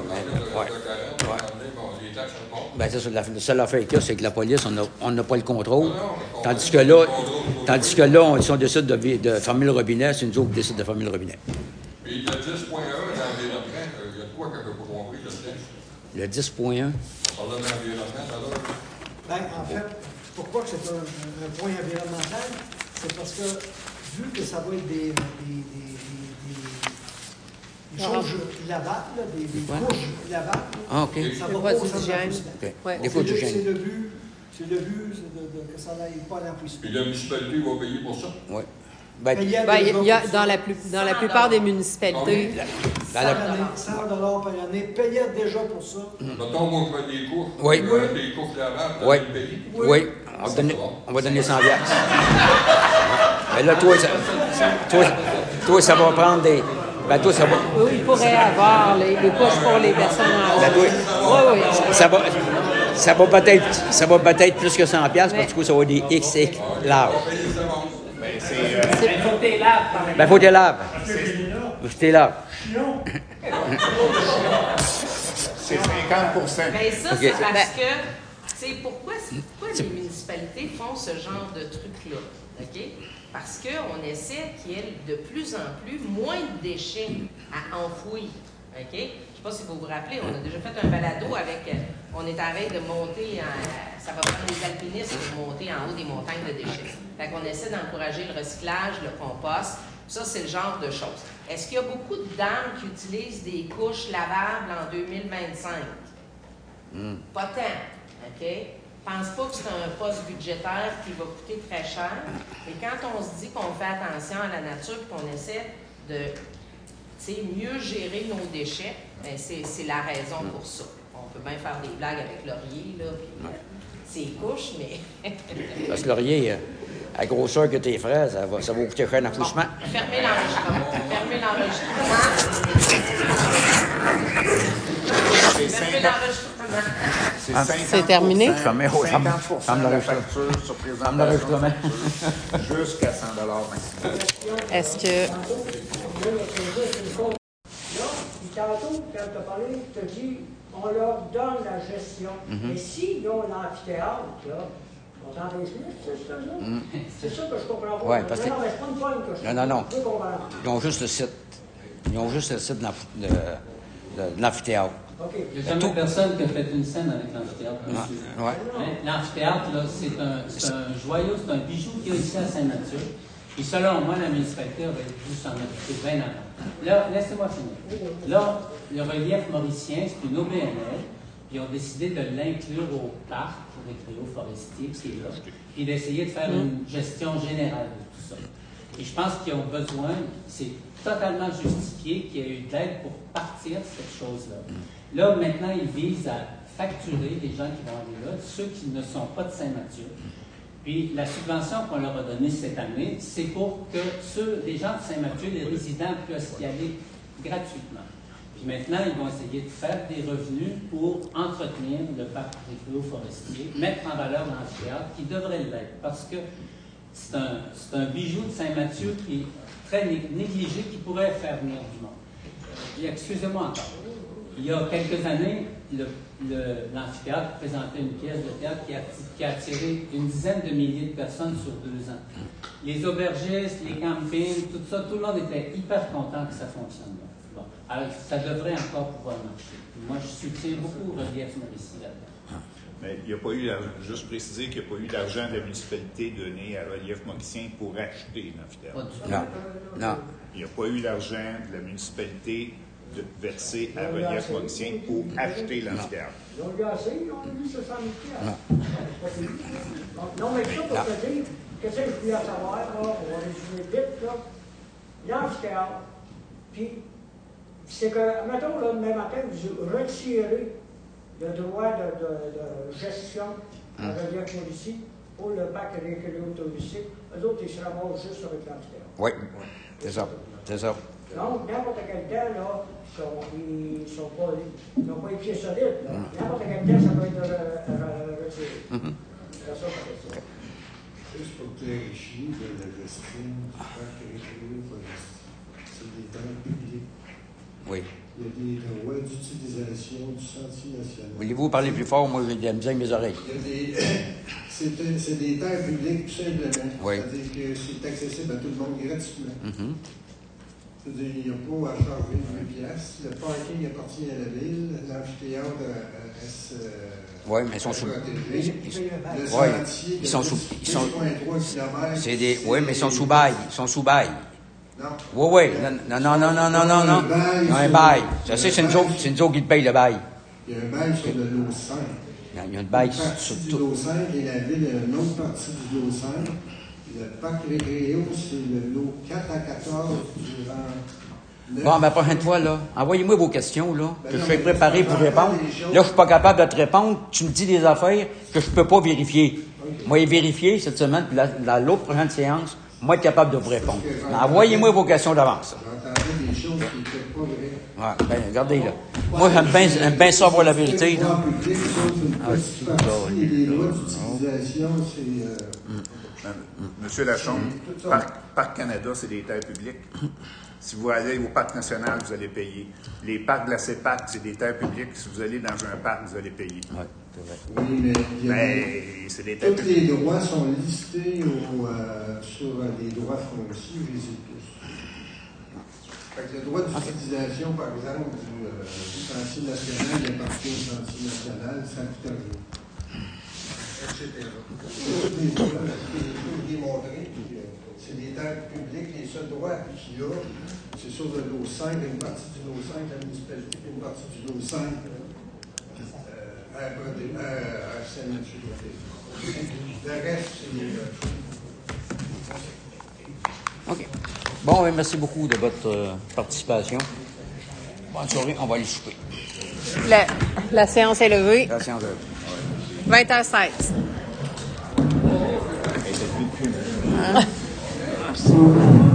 les taxes montent. Ben, c'est ça. La seule affaire qu'il y a, c'est que la police, on n'a pas le contrôle. Tandis que là, on décide de fermer le robinet, c'est nous autres qui décident de fermer le robinet. Puis le 10.1 d'environnement, il y a de quoi que je n'ai pas compris là-dedans? Le 10.1. On parlait d'environnement tout à l'heure. Ben, en fait, pourquoi que c'est un point environnemental? C'est parce que, vu que ça va être des choses lavables, des couches lavables, Ah, OK. ça Des va produits pas au centre d'hygiène. d'enfouissement. OK. Ouais. Des fois d'hygiène. C'est le but, c'est que ça n'aille pas à l'enfouissement. Puis la municipalité va payer pour ça? Oui. Ben, Il y a dans la plupart des municipalités. 100 $ par année, payait déjà pour ça. Mettons, moi, je mets des couches. Oui. Des couches lavables, Oui. dans le pays. Oui. On va donner 100 $. Mais là, toi, ça va prendre des... Ben, toi, ça va... Oui, il pourrait avoir les couches pour les personnes Ben, âgées. toi, Oui. ça va peut-être plus que 100 $, parce que du coup, ça va des XX larges. Il faut que tu laves, par exemple. Ben, faut que tu laves. Faut que tu laves. C'est 50 Mais ça, OK. c'est parce que, tu sais, pourquoi les municipalités font ce genre de truc-là? OK? Parce qu'on essaie qu'il y ait de plus en plus moins de déchets à enfouir. OK? Je ne sais pas si vous vous rappelez, on a déjà fait un balado avec... on est en train de monter, ça va prendre les alpinistes pour monter en haut des montagnes de déchets. Fait qu'on essaie d'encourager le recyclage, le compost. Ça, c'est le genre de choses. Est-ce qu'il y a beaucoup de dames qui utilisent des couches lavables en 2025? Pas tant. OK? Je ne pense pas que c'est un poste budgétaire qui va coûter très cher. Mais quand on se dit qu'on fait attention à la nature et qu'on essaie de mieux gérer nos déchets, bien, c'est la raison pour ça. On peut bien faire des blagues avec Laurier, là, puis ses couches, mais... Parce que Laurier, à grosseur que tes frères, ça va coûter cher d'accouchement. Bon, fermez l'enregistrement. Fermez l'enregistrement. Fermez l'enregistrement. C'est terminé? Ferme l'enregistrement. Jusqu'à 100 maximum. Est-ce que... Tantôt, quand tu as parlé, tu as dit on leur donne la gestion. Mais s'ils ont l'amphithéâtre, là, on t'en c'est ça que je comprends pas. Ouais, parce que... Non, mais c'est pas une bonne que je Non. peux comprendre. Ils ont juste le site. Ils ont juste le site de l'amphithéâtre. Okay. Il n'y a jamais personne qui a fait une scène avec l'amphithéâtre. Ouais. L'amphithéâtre, là, c'est un joyau, c'est un bijou qu'il y a ici à Saint-Mathieu. Et selon moi, la municipalité aurait dû s'en occuper bien avant. Là, laissez-moi finir. Là, le relief mauricien, c'est une OBNL, puis ils ont décidé de l'inclure au parc récréo-forestier qui est là, et d'essayer de faire une gestion générale de tout ça. Et je pense qu'ils ont besoin, c'est totalement justifié qu'il y ait eu de l'aide pour partir de cette chose-là. Là, maintenant, ils visent à facturer les gens qui vont aller là, ceux qui ne sont pas de Saint-Mathieu. Puis la subvention qu'on leur a donnée cette année, c'est pour que les gens de Saint-Mathieu, les résidents, puissent y aller gratuitement. Puis maintenant, ils vont essayer de faire des revenus pour entretenir le parc récréo-forestier, mettre en valeur l'amphithéâtre, qui devrait l'être, parce que c'est un bijou de Saint-Mathieu qui est très négligé, qui pourrait faire venir du monde. Excusez-moi encore. Il y a quelques années, l'amphithéâtre présentait une pièce de théâtre qui a attiré une dizaine de milliers de personnes sur 2 ans. Les aubergistes, les campings, tout ça, tout le monde était hyper content que ça fonctionne bien. Bon. Alors, ça devrait encore pouvoir marcher. Moi, je soutiens beaucoup le relief mauricien là-dedans. Mais il n'y a pas eu, juste préciser qu'il n'y a pas eu d'argent de la municipalité donné à Relief Mauricien pour acheter l'amphithéâtre. Non. Il n'y a pas eu d'argent de la municipalité versé à Relief Mauricien pour acheter l'amphithéâtre. Ils ont eu assez, ils ont eu 60 000 Non, mais ça pour te dire, qu'est-ce que je voulais savoir, là, on va résumer vite, là, l'amphithéâtre, puis c'est que, mettons, là, demain matin, vous retirez le droit de gestion à Relief Mauricien pour le parc récréo-touristique. Eux autres, ils se ramassent juste avec l'amphithéâtre. Oui, c'est ça. Donc, n'importe quel temps, là, ils n'ont pas les pieds solides. N'importe quel temps, ça doit être retiré. C'est ça, c'est ça. Juste pour clarifier la gestion du parc récréo-forestier, c'est des terres publics. Oui. Il y a des droits d'utilisation du sentier national. Voulez-vous parler plus fort? Moi, j'ai de la misère avec mes oreilles. C'est des terres publiques, tout simplement. Oui. C'est-à-dire que c'est accessible à tout le monde gratuitement. C'est-à-dire qu'il n'y a pas à charger 2 piastres. Le parking appartient à la ville. L'amphithéâtre reste... Oui, mais ils sont sous... Le sentier, ils sont sous... 2,3 km. C'est des... Oui, mais ils sont sous bail. Ils sont sous bail. Non. Oui. Non. Il y a un bail. Je sais, c'est une joke qui te paye le bail. Il y a un bail sur le lot 5. Il y a un bail sur tout. Du lot 5 et la ville a une autre partie du lot 5. Le parc récréo, c'est le lot 4 à 14 durant 9. Bon, la prochaine fois, là, envoyez-moi vos questions, là, que je suis préparé pour répondre. Là, je ne suis pas capable de te répondre. Tu me dis des affaires que je ne peux pas vérifier. Moi, vérifier cette semaine, puis l'autre prochaine séance, moi, être capable de vous répondre. Envoyez-moi vos questions d'avance. J'entendais des choses qui n'étaient pas vraies. Ouais, ben, regardez, là. Moi, j'aime bien savoir la vérité, là. Les lois d'utilisation, c'est... Monsieur Lachon, Parc Canada, c'est des terres publiques. Si vous allez au Parc national, vous allez payer. Les parcs de la CEPAC, c'est des terres publiques. Si vous allez dans un parc, vous allez payer. Ouais, Oui, mais il y a c'est des tous les droits sont listés sur les droits fonciers, je les ai tous. Fait que le droit d'utilisation, par exemple, du sentier national, il appartient au sentier national, ça coûte rien, etc. C'est tous les droits, je peux les montrer. C'est des terres publiques, les seuls droits qu'il y a, c'est sur le lot 5, une partie du lot 5, la municipalité, une partie du lot 5 à Saint-Mathieu. Le reste, c'est les OK. Bon, merci beaucoup de votre participation. Bonne soirée, on va aller souper. La séance est levée. La séance est levée. 20h16. Merci.